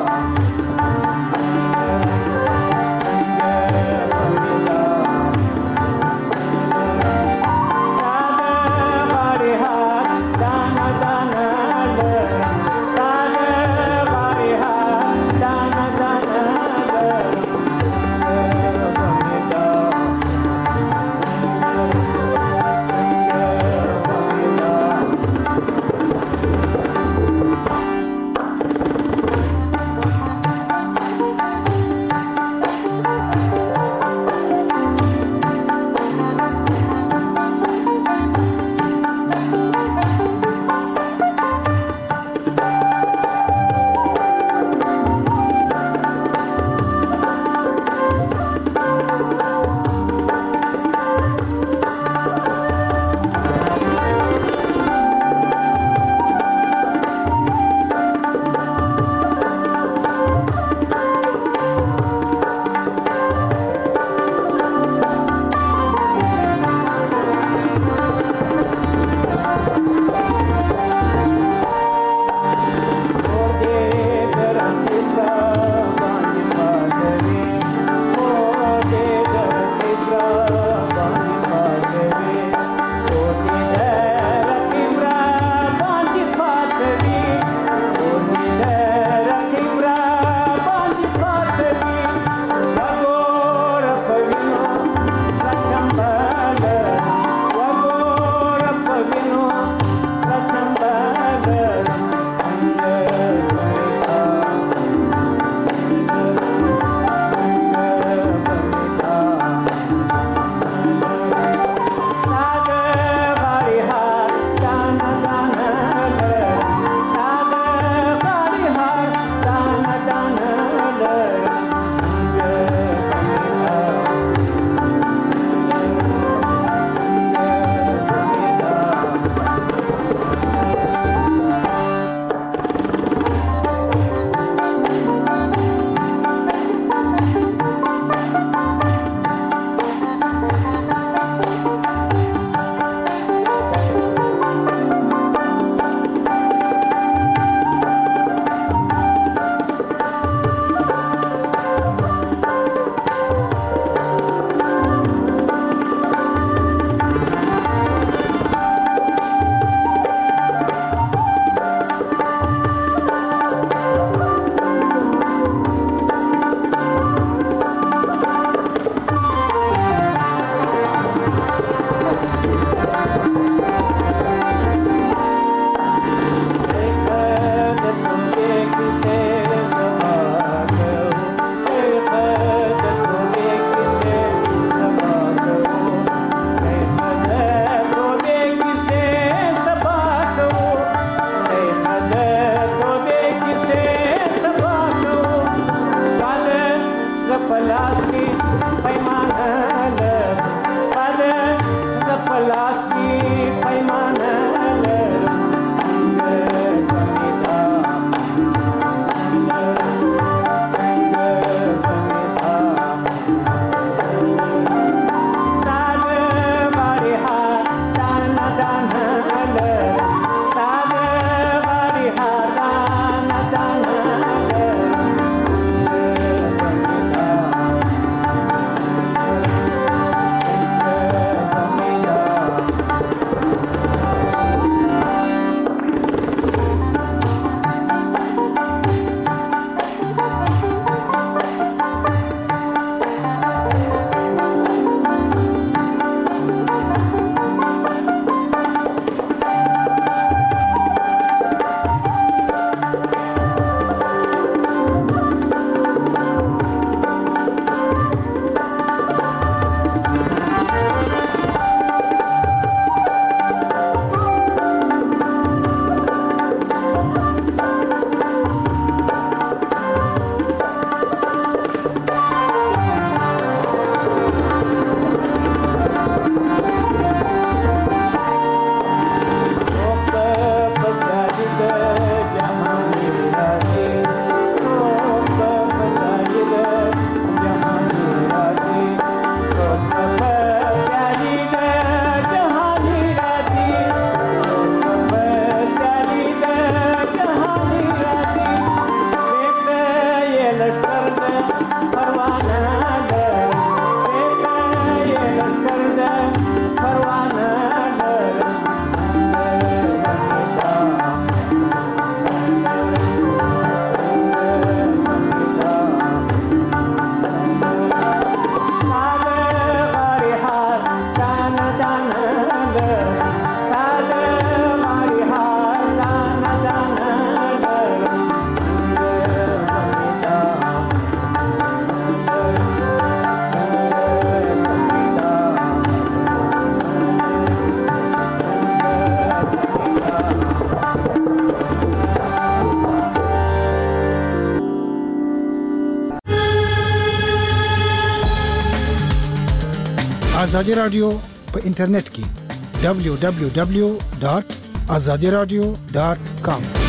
ازادي رادیو په انټرنیټ کې دبلیو دبلیو دبلیو ډاټ ازادي رادیو ډاټ کام